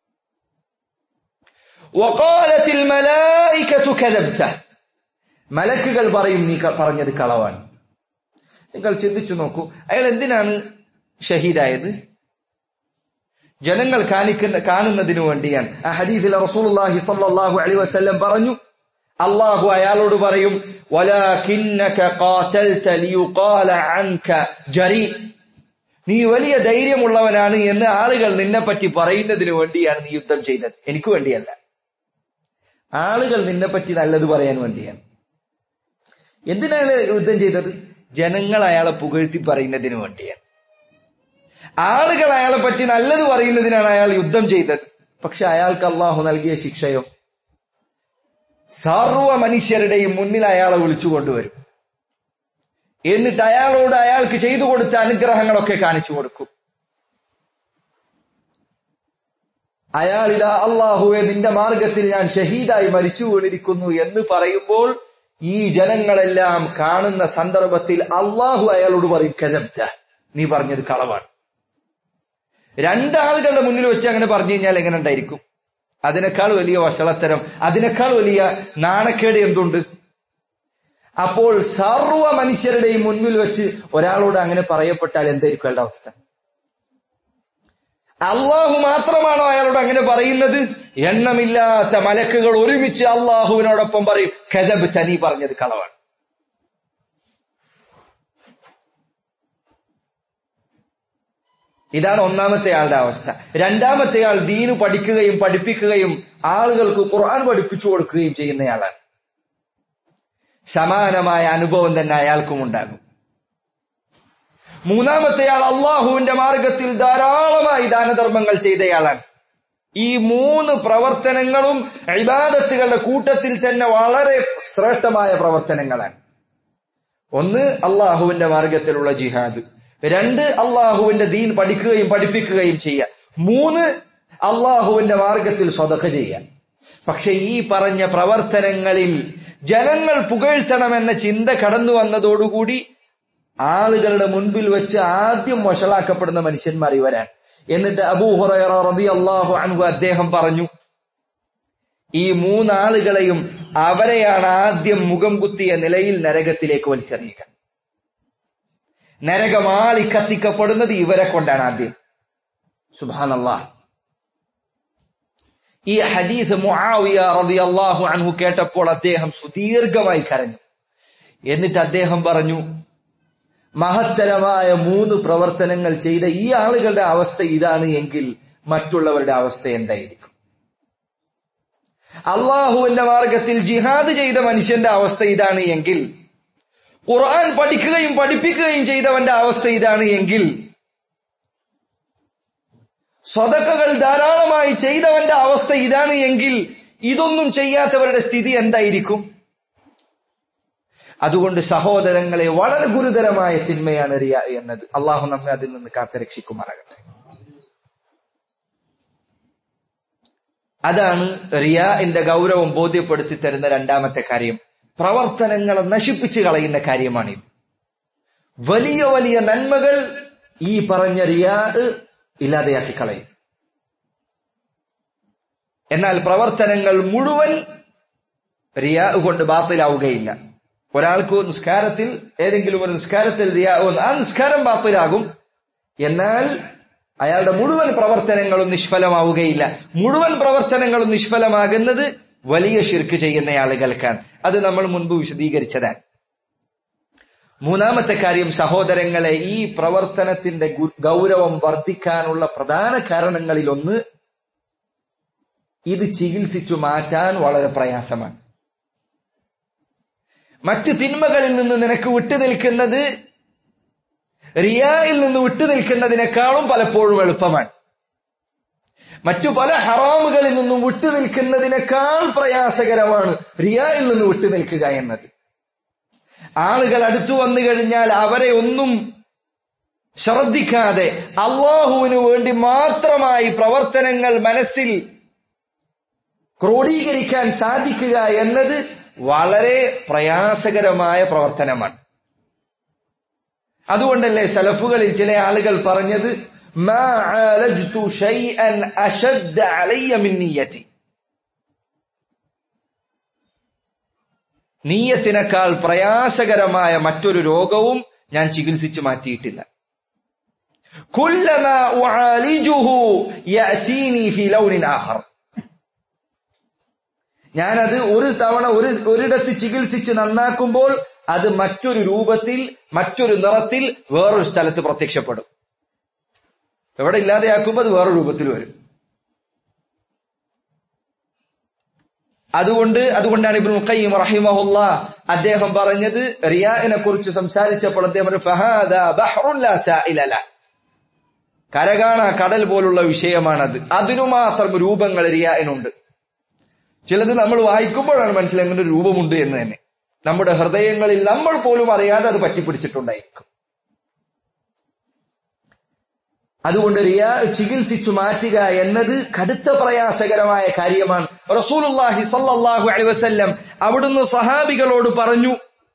വഖാലത്തിൽ മലായികതു കദബ്ത, മലക്കുകൾ പറയും നീ പറഞ്ഞത് കളവാണ്. നിങ്ങൾ ചിന്തിച്ചു നോക്കൂ, അയാൾ എന്തിനാണ് ഷഹീദായത്? ജനങ്ങൾ കാണിക്കുന്ന കാണുന്നതിനു വേണ്ടിയാണ്. ആ ഹദീസിൽ റസൂലുള്ളാഹി സ്വല്ലല്ലാഹു അലൈഹി വസല്ലം പറഞ്ഞു, അല്ലാഹു അയാളോട് പറയും, വലാകിന്നക ഖാതൽത ലിയുഖാല അൻക ജരീ, നീ വലിയ ധൈര്യമുള്ളവനാണ് എന്ന് ആളുകൾ നിന്നെപ്പറ്റി പറയുന്നതിനു വേണ്ടിയാണ് നീ യുദ്ധം ചെയ്തത്, എനിക്ക് വേണ്ടിയല്ല. ആളുകൾ നിന്നെപ്പറ്റി നല്ലത് പറയാൻ വേണ്ടിയാണ്. എന്തിനാണ് യുദ്ധം ചെയ്തത്? ജനങ്ങൾ അയാളെ പുകഴ്ത്തി പറയുന്നതിനു വേണ്ടിയാണ്. ആളുകൾ അയാളെ പറ്റി നല്ലത് പറയുന്നതിനാണ് അയാൾ യുദ്ധം ചെയ്തത്. പക്ഷെ അയാൾക്ക് അള്ളാഹു നൽകിയ ശിക്ഷയോ? സർവ മനുഷ്യരുടെയും മുന്നിൽ അയാളെ വിളിച്ചു കൊണ്ടുവരും. എന്നിട്ട് അയാളോട് അയാൾക്ക് ചെയ്തു കൊടുത്ത അനുഗ്രഹങ്ങളൊക്കെ കാണിച്ചു കൊടുക്കും. അയാൾ ഇതാ അള്ളാഹുവെ നിന്റെ മാർഗത്തിൽ ഞാൻ ഷഹീദായി മരിച്ചു വീണിരിക്കുന്നു എന്ന് പറയുമ്പോൾ ഈ ജനങ്ങളെല്ലാം കാണുന്ന സന്ദർഭത്തിൽ അള്ളാഹു അയാളോട് പറയും, കദബ്ത, നീ പറഞ്ഞത് കളവാണ്. രണ്ടാളുകളുടെ മുന്നിൽ വെച്ച് അങ്ങനെ പറഞ്ഞു കഴിഞ്ഞാൽ എങ്ങനെ ഉണ്ടായിരിക്കും? അതിനേക്കാൾ വലിയ വഷളത്തരം, അതിനേക്കാൾ വലിയ നാണക്കേട് എന്തുണ്ട്? അപ്പോൾ സർവ മനുഷ്യരുടെയും മുൻപിൽ വെച്ച് ഒരാളോട് അങ്ങനെ പറയപ്പെട്ടാൽ എന്തായിരിക്കും അയാളുടെ അവസ്ഥ? അള്ളാഹു മാത്രമാണോ അയാളോട് അങ്ങനെ പറയുന്നത്? എണ്ണമില്ലാത്ത മലക്കുകൾ ഒരുമിച്ച് അള്ളാഹുവിനോടൊപ്പം പറയും, കദബ്ത, നീ പറഞ്ഞത് കളവാണ്. ഇതാണ് ഒന്നാമത്തെ ആളുടെ അവസ്ഥ. രണ്ടാമത്തെ ആൾ ദീനു പഠിക്കുകയും പഠിപ്പിക്കുകയും ആളുകൾക്ക് ഖുർആൻ പഠിപ്പിച്ചു കൊടുക്കുകയും ചെയ്യുന്നയാളാണ്. സമാനമായ അനുഭവം തന്നെ അയാൾക്കും ഉണ്ടാകും. മൂന്നാമത്തെ ആൾ അള്ളാഹുവിന്റെ മാർഗത്തിൽ ധാരാളമായി ദാനധർമ്മങ്ങൾ ചെയ്തയാളാണ്. ഈ മൂന്ന് പ്രവർത്തനങ്ങളും ഇബാദത്തുകളുടെ കൂട്ടത്തിൽ തന്നെ വളരെ ശ്രേഷ്ഠമായ പ്രവർത്തനങ്ങളാണ്. ഒന്ന് അള്ളാഹുവിന്റെ മാർഗത്തിലുള്ള ജിഹാദ്, രണ്ട് അള്ളാഹുവിന്റെ ദീൻ പഠിക്കുകയും പഠിപ്പിക്കുകയും ചെയ്യുക, മൂന്ന് അള്ളാഹുവിന്റെ മാർഗത്തിൽ സ്വതഖ ചെയ്യുക. പക്ഷെ ഈ പറഞ്ഞ പ്രവർത്തനങ്ങളിൽ ജനങ്ങൾ പുകഴ്ത്തണമെന്ന ചിന്ത കടന്നു വന്നതോടുകൂടി ആളുകളുടെ മുൻപിൽ വെച്ച് ആദ്യം വഷളാക്കപ്പെടുന്ന മനുഷ്യന്മാർ ഇവരാണ്. എന്നിട്ട് അബൂ ഹുറൈറ റളിയല്ലാഹു അൻഹു അദ്ദേഹം പറഞ്ഞു, ഈ മൂന്നാളുകളെയും അവരെയാണ് ആദ്യം മുഖം കുത്തിയ നിലയിൽ നരകത്തിലേക്ക് വലിച്ചെറിയുക. നരകമാളി കത്തിക്കപ്പെടുന്നത് ഇവരെ കൊണ്ടാണ് ആദ്യം. സുബ്ഹാനല്ലാഹ്. ഈ ഹദീസ് മുആവിയ റളിയല്ലാഹു അൻഹു കേട്ടപ്പോൾ അദ്ദേഹം സുദീർഘമായി കരഞ്ഞു. എന്നിട്ട് അദ്ദേഹം പറഞ്ഞു, മഹത്തരമായ മൂന്ന് പ്രവർത്തനങ്ങൾ ചെയ്ത ഈ ആളുകളുടെ അവസ്ഥ ഇതാണ് എങ്കിൽ മറ്റുള്ളവരുടെ അവസ്ഥ എന്തായിരിക്കും? അള്ളാഹുവിന്റെ മാർഗത്തിൽ ജിഹാദ് ചെയ്ത മനുഷ്യന്റെ അവസ്ഥ ഇതാണ് എങ്കിൽ, ഖുർആൻ പഠിക്കുകയും പഠിപ്പിക്കുകയും ചെയ്തവന്റെ അവസ്ഥ ഇതാണ് എങ്കിൽ, സ്വതക്കകൾ ധാരാളമായി ചെയ്തവന്റെ അവസ്ഥ ഇതാണ് എങ്കിൽ, ഇതൊന്നും ചെയ്യാത്തവരുടെ സ്ഥിതി എന്തായിരിക്കും? അതുകൊണ്ട് സഹോദരങ്ങളെ, വളരെ ഗുരുതരമായ തിന്മയാണ് റിയ എന്നത്. അള്ളാഹു നമ്മെ അതിൽ നിന്ന് കാത്തുരക്ഷിക്കുമാറാകട്ടെ. അതാണ് റിയാഇന്റെ ഗൗരവം ബോധ്യപ്പെടുത്തി തരുന്ന രണ്ടാമത്തെ കാര്യം. പ്രവർത്തനങ്ങളെ നശിപ്പിച്ചു കളയുന്ന കാര്യമാണിത്. വലിയ വലിയ നന്മകൾ ഈ പറഞ്ഞ റിയാ ഇല്ലാതെയാക്കി കളയും. എന്നാൽ പ്രവർത്തനങ്ങൾ മുഴുവൻ റിയാ കൊണ്ട് ബാത്തിലാവുകയില്ല. ഒരാൾക്ക് നിസ്കാരത്തിൽ ഏതെങ്കിലും ഒരു നിസ്കാരത്തിൽ റിയാ, ആ നിസ്കാരം ബാത്തിലാകും, എന്നാൽ അയാളുടെ മുഴുവൻ പ്രവർത്തനങ്ങളും നിഷ്ഫലമാവുകയില്ല. മുഴുവൻ പ്രവർത്തനങ്ങളും നിഷ്ഫലമാകുന്നത് വലിയ ശിർക്ക് ചെയ്യുന്ന ആളുകൾക്കാണ്. അത് നമ്മൾ മുൻപ് വിശദീകരിച്ചതാണ്. മൂന്നാമത്തെ കാര്യം, സഹോദരങ്ങളെ, ഈ പ്രവർത്തനത്തിന്റെ ഗൗരവം വർദ്ധിക്കാനുള്ള പ്രധാന കാരണങ്ങളിലൊന്ന് ഇത് ചികിത്സിച്ചു മാറ്റാൻ വളരെ പ്രയാസമാണ്. മറ്റു തിന്മകളിൽ നിന്ന് നിനക്ക് വിട്ടുനിൽക്കുന്നത് റിയായിൽ നിന്ന് വിട്ടുനിൽക്കുന്നതിനേക്കാളും പലപ്പോഴും എളുപ്പമാണ്. മറ്റു പല ഹറാമുകളിൽ നിന്നും വിട്ടുനിൽക്കുന്നതിനേക്കാൾ പ്രയാസകരമാണ് റിയായിൽ നിന്ന് വിട്ടുനിൽക്കുക എന്നത്. ആളുകൾ അടുത്തു വന്നു കഴിഞ്ഞാൽ അവരെ ഒന്നും ശ്രദ്ധിക്കാതെ അല്ലാഹുവിനു വേണ്ടി മാത്രമായി പ്രവർത്തനങ്ങൾ മനസ്സിൽ ക്രോഡീകരിക്കാൻ സാധിക്കുക എന്നത് വളരെ പ്രയാസകരമായ പ്രവർത്തനമാണ്. അതുകൊണ്ടല്ലേ സലഫുകളിൽ ചില ആളുകൾ പറഞ്ഞത് മാ ആലജ്തു ശൈഅൻ അശദ്ദ അലയ്യ മിൻ നിയ്യതി, നീയത്തിനേക്കാൾ പ്രയാസകരമായ മറ്റൊരു രോഗവും ഞാൻ ചികിത്സിച്ചു മാറ്റിയിട്ടില്ല. കുല്ലമാ ഉആലിജുഹു യഅതീനി ഫീ ലൗനിൻ ആഖർ, ഞാനത് ഒരു തവണ ഒരു ഒരിടത്ത് ചികിത്സിച്ച് നന്നാക്കുമ്പോൾ അത് മറ്റൊരു രൂപത്തിൽ മറ്റൊരു നിറത്തിൽ വേറൊരു സ്ഥലത്ത് പ്രത്യക്ഷപ്പെടും. എവിടെ ഇല്ലാതെയാക്കുമ്പോൾ അത് വേറൊരു രൂപത്തിൽ വരും. അതുകൊണ്ട് അതുകൊണ്ടാണ് ഇബ്നുൽ ഖയ്യിം റഹിമഹുല്ലാഹ് അദ്ദേഹം പറഞ്ഞത്, റിയാഇനെ കുറിച്ച് സംസാരിച്ചപ്പോൾ അദ്ദേഹം പറഞ്ഞു ഫഹാദാ ബഹ്റുൻ ലാ സായില ലഹ്, കരകാണ കടൽ പോലുള്ള വിഷയമാണത്. അതിനു മാത്രം രൂപങ്ങൾ റിയാഇനുണ്ട്. ചിലത് നമ്മൾ വായിക്കുമ്പോഴാണ് മനസ്സിലാകുന്ന ഒരു രൂപമുണ്ട് എന്ന് തന്നെ. നമ്മുടെ ഹൃദയങ്ങളിൽ നമ്മൾ പോലും അറിയാതെ അത് പറ്റിപ്പിടിച്ചിട്ടുണ്ടായിരിക്കും. അതുകൊണ്ട് റിയാ ചികിത്സിച്ചു മാറ്റുക എന്നത് കടുത്ത പ്രയാസകരമായ കാര്യമാണ്. റസൂലുള്ളാഹി സ്വല്ലല്ലാഹു അലൈഹി വസല്ലം അവിടുന്ന് സഹാബികളോട് പറഞ്ഞു,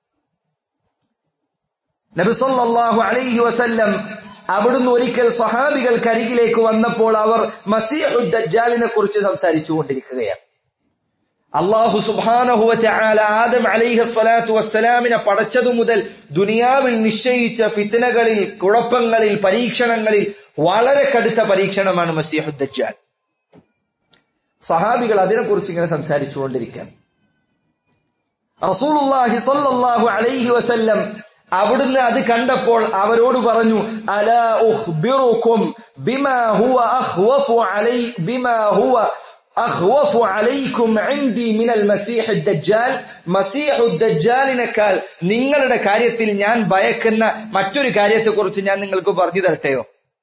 നബി സല്ലല്ലാഹു അലൈഹി വസല്ലം അവിടുന്ന് ഒരിക്കൽ സഹാബികൾക്കരികിലേക്ക് വന്നപ്പോൾ അവർ മസീഹുദ് ദജ്ജാലിനെ കുറിച്ച് സംസാരിച്ചു കൊണ്ടിരിക്കുകയാണ്. അല്ലാഹു സുബ്ഹാനഹു വ തആല ആദം അലൈഹിസ്സലാത്തു വസ്സലാമിനെ പടച്ചതു മുതൽ ദുനിയാവിൽ നിശ്ചയിച്ച ഫിത്നകളിൽ, കുഴപ്പങ്ങളിൽ, പരീക്ഷണങ്ങളിൽ വളരെ കടുത്ത പരീക്ഷണമാണ് മസീഹുദ് ദജ്ജാൽ. സഹാബികൾ അതിനെക്കുറിച്ച് ഇങ്ങനെ സംസാരിച്ചുകൊണ്ടിരിക്കുകയാണ്. റസൂലുള്ളാഹി സ്വല്ലല്ലാഹു അലൈഹി വസല്ലം അവിടുന്ന് അത് കണ്ടപ്പോൾ അവരോട് പറഞ്ഞു, അലാ ഉഖ്ബിറുകും ബിമാ ഹുവ അഖ്വഫു അലൈ ബിമാ ഹുവ അഖ്വഫു അലൈക്കും ഇൻദി മിനൽ മസീഹുദ് ദജ്ജാൽ, മസീഹുദ് ദജ്ജാലിനേക്കാൾ നിങ്ങളുടെ കാര്യത്തിൽ ഞാൻ ഭയക്കുന്ന മറ്റൊരു കാര്യത്തെക്കുറിച്ച് ഞാൻ നിങ്ങൾക്ക് പറഞ്ഞു തരട്ടെയോ?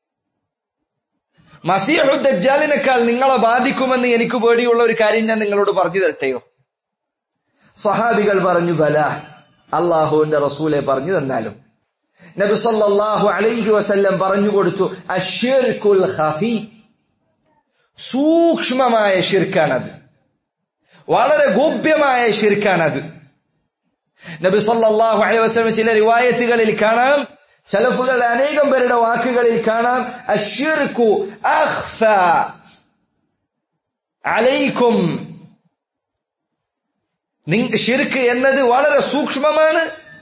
മസീഹുദ് ദജ്ജാലിനേക്കാൾ നിങ്ങളെ ബാധിക്കുമെന്ന് എനിക്ക് പേടിയുള്ള ഒരു കാര്യം ഞാൻ നിങ്ങളോട് പറഞ്ഞു തരട്ടെയോ? സഹാബികൾ പറഞ്ഞു, ബലാ, അല്ലാഹുവിന്റെ റസൂലെ പറഞ്ഞു തന്നാലും. നബി സല്ലല്ലാഹു അലൈഹി വസല്ലം പറഞ്ഞു കൊടുത്തു, അശ്ശിർകുൽ ഖഫീ, സൂക്ഷ്മമായ ശിർക്കാണത്, വളരെ ഗോപ്യമായ ശിർക്കാണത്. നബി സല്ലല്ലാഹു അലൈഹി വസല്ലം ചില റിവായത്തുകളിൽ കാണാം, സലഫുകളുടെ അനേകം പേരുടെ വാക്കുകളിൽ കാണാം, അശ്ശിർകു അഖ്ഫാ അലൈക്കും, ശിർക്ക് എന്നത് വളരെ സൂക്ഷ്മമാണ്.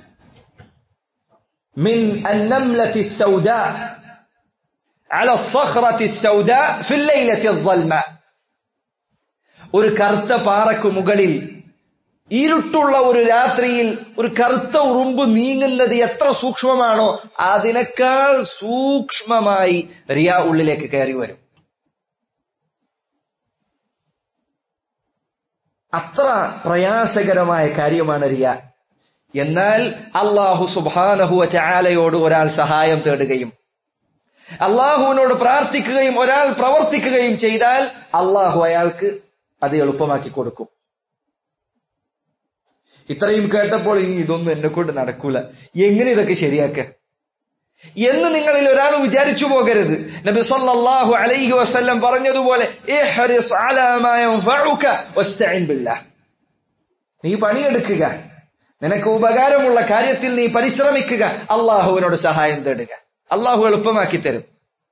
മിൻ അന്നംലത്തി സൗദാ അല സഖറത്തി സൗദാ ഫിൽ ലൈലത്തി അദ്ദൽമ, ഒരു കറുത്ത പാറയ്ക്ക് മുകളിൽ ഇരുട്ടുള്ള ഒരു രാത്രിയിൽ ഒരു കറുത്ത ഉറുമ്പ് നീങ്ങുന്നത് എത്ര സൂക്ഷ്മമാണോ അതിനേക്കാൾ സൂക്ഷ്മമായി റിയാ ഉള്ളിലേക്ക് കയറി വരും. അത്ര പ്രയാസകരമായ കാര്യമാണ് റിയാ. എന്നാൽ അല്ലാഹു സുബ്ഹാനഹു വ തആലയോട് ഒരാൾ സഹായം തേടുകയും അല്ലാഹുവിനോട് പ്രാർത്ഥിക്കുകയും ഒരാൾ പ്രവർത്തിക്കുകയും ചെയ്താൽ അല്ലാഹു അയാൾക്ക് അത് എളുപ്പമാക്കി കൊടുക്കും. ഇത്രയും കേട്ടപ്പോൾ ഇനി ഇതൊന്നും എന്നെ കൊണ്ട് നടക്കൂല, എങ്ങനെ ഇതൊക്കെ ശരിയാക്കുക എന്ന് നിങ്ങളിൽ ഒരാൾ വിചാരിച്ചു പോകരുത്. നബി സല്ലല്ലാഹു അലൈഹി വസല്ലം പറഞ്ഞതുപോലെ ഇഹ്റിസ് അലാ മാ യൻഫഉക വസ്തഈൻ ബില്ലാഹ്, നീ പണിയെടുക്കുക, നിനക്ക് ഉപകാരമുള്ള കാര്യത്തിൽ നീ പരിശ്രമിക്കുക, അല്ലാഹുവിനോട് സഹായം തേടുക, അല്ലാഹു എളുപ്പമാക്കി തരും.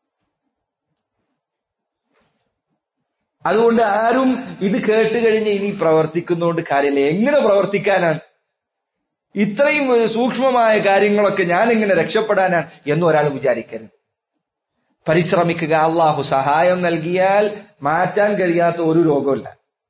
അതുകൊണ്ട് ആരും ഇത് കേട്ട് കഴിഞ്ഞ് ഇനി പ്രവർത്തിക്കുന്നതുകൊണ്ട് കാര്യമില്ല. എങ്ങനെ പ്രവർത്തിക്കാനാണ്? ഇത്രയും സൂക്ഷ്മമായ കാര്യങ്ങളൊക്കെ ഞാൻ എങ്ങനെ രക്ഷപ്പെടാനാണ് എന്ന് ഒരാൾ വിചാരിക്കരുത്. പരിശ്രമിക്കുക. അള്ളാഹു സഹായം നൽകിയാൽ മാറ്റാൻ കഴിയാത്ത ഒരു രോഗമില്ല.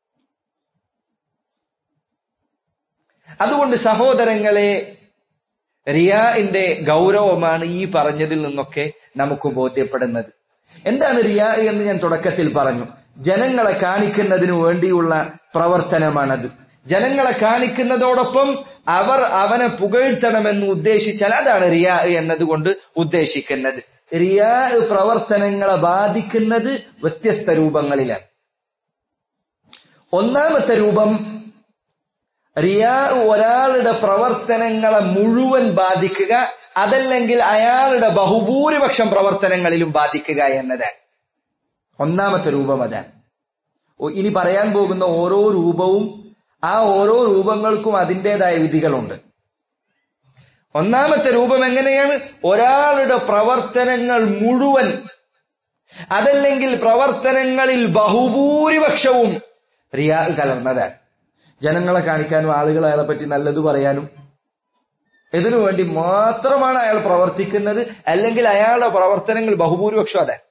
അതുകൊണ്ട് സഹോദരങ്ങളെ, റിയാഇന്റെ ഗൗരവമാണ് ഈ പറഞ്ഞതിൽ നിന്നൊക്കെ നമുക്ക് ബോധ്യപ്പെടുന്നത്. എന്താണ് റിയാ എന്ന് ഞാൻ തുടക്കത്തിൽ പറഞ്ഞു. ജനങ്ങളെ കാണിക്കുന്നതിനു വേണ്ടിയുള്ള പ്രവർത്തനമാണത്. ജനങ്ങളെ കാണിക്കുന്നതോടൊപ്പം അവർ അവനെ പുകഴ്ത്തണമെന്ന് ഉദ്ദേശിച്ചാൽ അതാണ് റിയാ എന്നതുകൊണ്ട് ഉദ്ദേശിക്കുന്നത്. റിയാ പ്രവർത്തനങ്ങളെ ബാധിക്കുന്നത് വ്യത്യസ്ത രൂപങ്ങളിലാണ്. ഒന്നാമത്തെ രൂപം റിയാ ഒരാളുടെ പ്രവർത്തനങ്ങളെ മുഴുവൻ ബാധിക്കുക, അതല്ലെങ്കിൽ അയാളുടെ ബഹുഭൂരിപക്ഷം പ്രവർത്തനങ്ങളിലും ബാധിക്കുക എന്നത് ഒന്നാമത്തെ രൂപം. അതാണ് ഇനി പറയാൻ പോകുന്ന ഓരോ രൂപവും. ആ ഓരോ രൂപങ്ങൾക്കും അതിൻ്റെതായ വിധികളുണ്ട്. ഒന്നാമത്തെ രൂപം എങ്ങനെയാണ്? ഒരാളുടെ പ്രവർത്തനങ്ങൾ മുഴുവൻ, അതല്ലെങ്കിൽ പ്രവർത്തനങ്ങളിൽ ബഹുഭൂരിപക്ഷവും റിയാ കലർന്നതാണ്. ജനങ്ങളെ കാണിക്കാനും ആളുകൾ അയാളെ പറ്റി നല്ലത് പറയാനും ഇതിനു വേണ്ടി മാത്രമാണ് അയാൾ പ്രവർത്തിക്കുന്നത്, അല്ലെങ്കിൽ അയാളുടെ പ്രവർത്തനങ്ങൾ ബഹുഭൂരിപക്ഷം അതാണ്.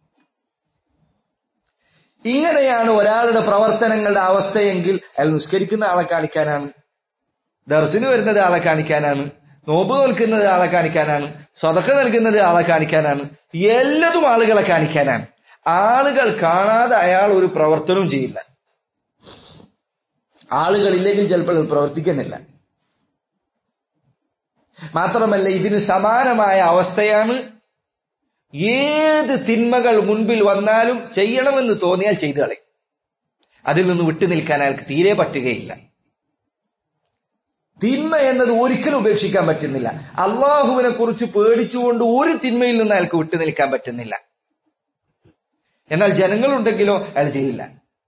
ഇങ്ങനെയാണ് ഒരാളുടെ പ്രവർത്തനങ്ങളുടെ അവസ്ഥയെങ്കിൽ അയാൾ നിസ്കരിക്കുന്ന ആളെ കാണിക്കാനാണ്, ദർസിന് വരുന്നത് ആളെ കാണിക്കാനാണ്, നോമ്പ് നോൽക്കുന്നത് ആളെ കാണിക്കാനാണ്, സ്വതക്ക നൽകുന്നത് ആളെ കാണിക്കാനാണ്, എല്ലാതും ആളുകളെ കാണിക്കാനാണ്. ആളുകൾ കാണാതെ അയാൾ ഒരു പ്രവർത്തനവും ചെയ്യില്ല. ആളുകളില്ലെങ്കിൽ ചിലപ്പോൾ പ്രവർത്തിക്കുന്നില്ല. മാത്രമല്ല, ഇതിന് സമാനമായ അവസ്ഥയാണ് ഏത് തിന്മകൾ മുൻപിൽ വന്നാലും ചെയ്യണമെന്ന് തോന്നിയാൽ ചെയ്തു കളയും. അതിൽ നിന്ന് വിട്ടുനിൽക്കാൻ അയാൾക്ക് തീരെ പറ്റുകയില്ല. തിന്മ എന്നത് ഒരിക്കലും ഉപേക്ഷിക്കാൻ പറ്റുന്നില്ല. അള്ളാഹുവിനെ കുറിച്ച് പേടിച്ചുകൊണ്ട് ഒരു തിന്മയിൽ നിന്ന് അയാൾക്ക് വിട്ടുനിൽക്കാൻ പറ്റുന്നില്ല. എന്നാൽ ജനങ്ങളുണ്ടെങ്കിലോ അയാൾ ചെയ്യില്ല.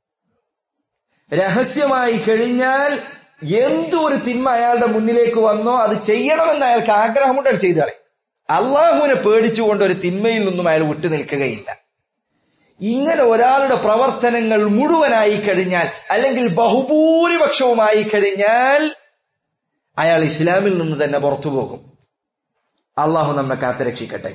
രഹസ്യമായി കഴിഞ്ഞാൽ എന്തൊരു തിന്മ അയാളുടെ മുന്നിലേക്ക് വന്നോ അത് ചെയ്യണമെന്ന് അയാൾക്ക് ആഗ്രഹമുണ്ട്, അയാൾ ചെയ്തു കളയും. അള്ളാഹുവിനെ പേടിച്ചുകൊണ്ട് ഒരു തിന്മയിൽ നിന്നും അയാൾ വിട്ടുനിൽക്കുകയില്ല. ഇങ്ങനെ ഒരാളുടെ പ്രവർത്തനങ്ങൾ മുഴുവനായി കഴിഞ്ഞാൽ, അല്ലെങ്കിൽ ബഹുഭൂരിപക്ഷവുമായി കഴിഞ്ഞാൽ, അയാൾ ഇസ്ലാമിൽ നിന്ന് തന്നെ പുറത്തു പോകും. അള്ളാഹു നമ്മെ കാത്തുരക്ഷിക്കട്ടെ.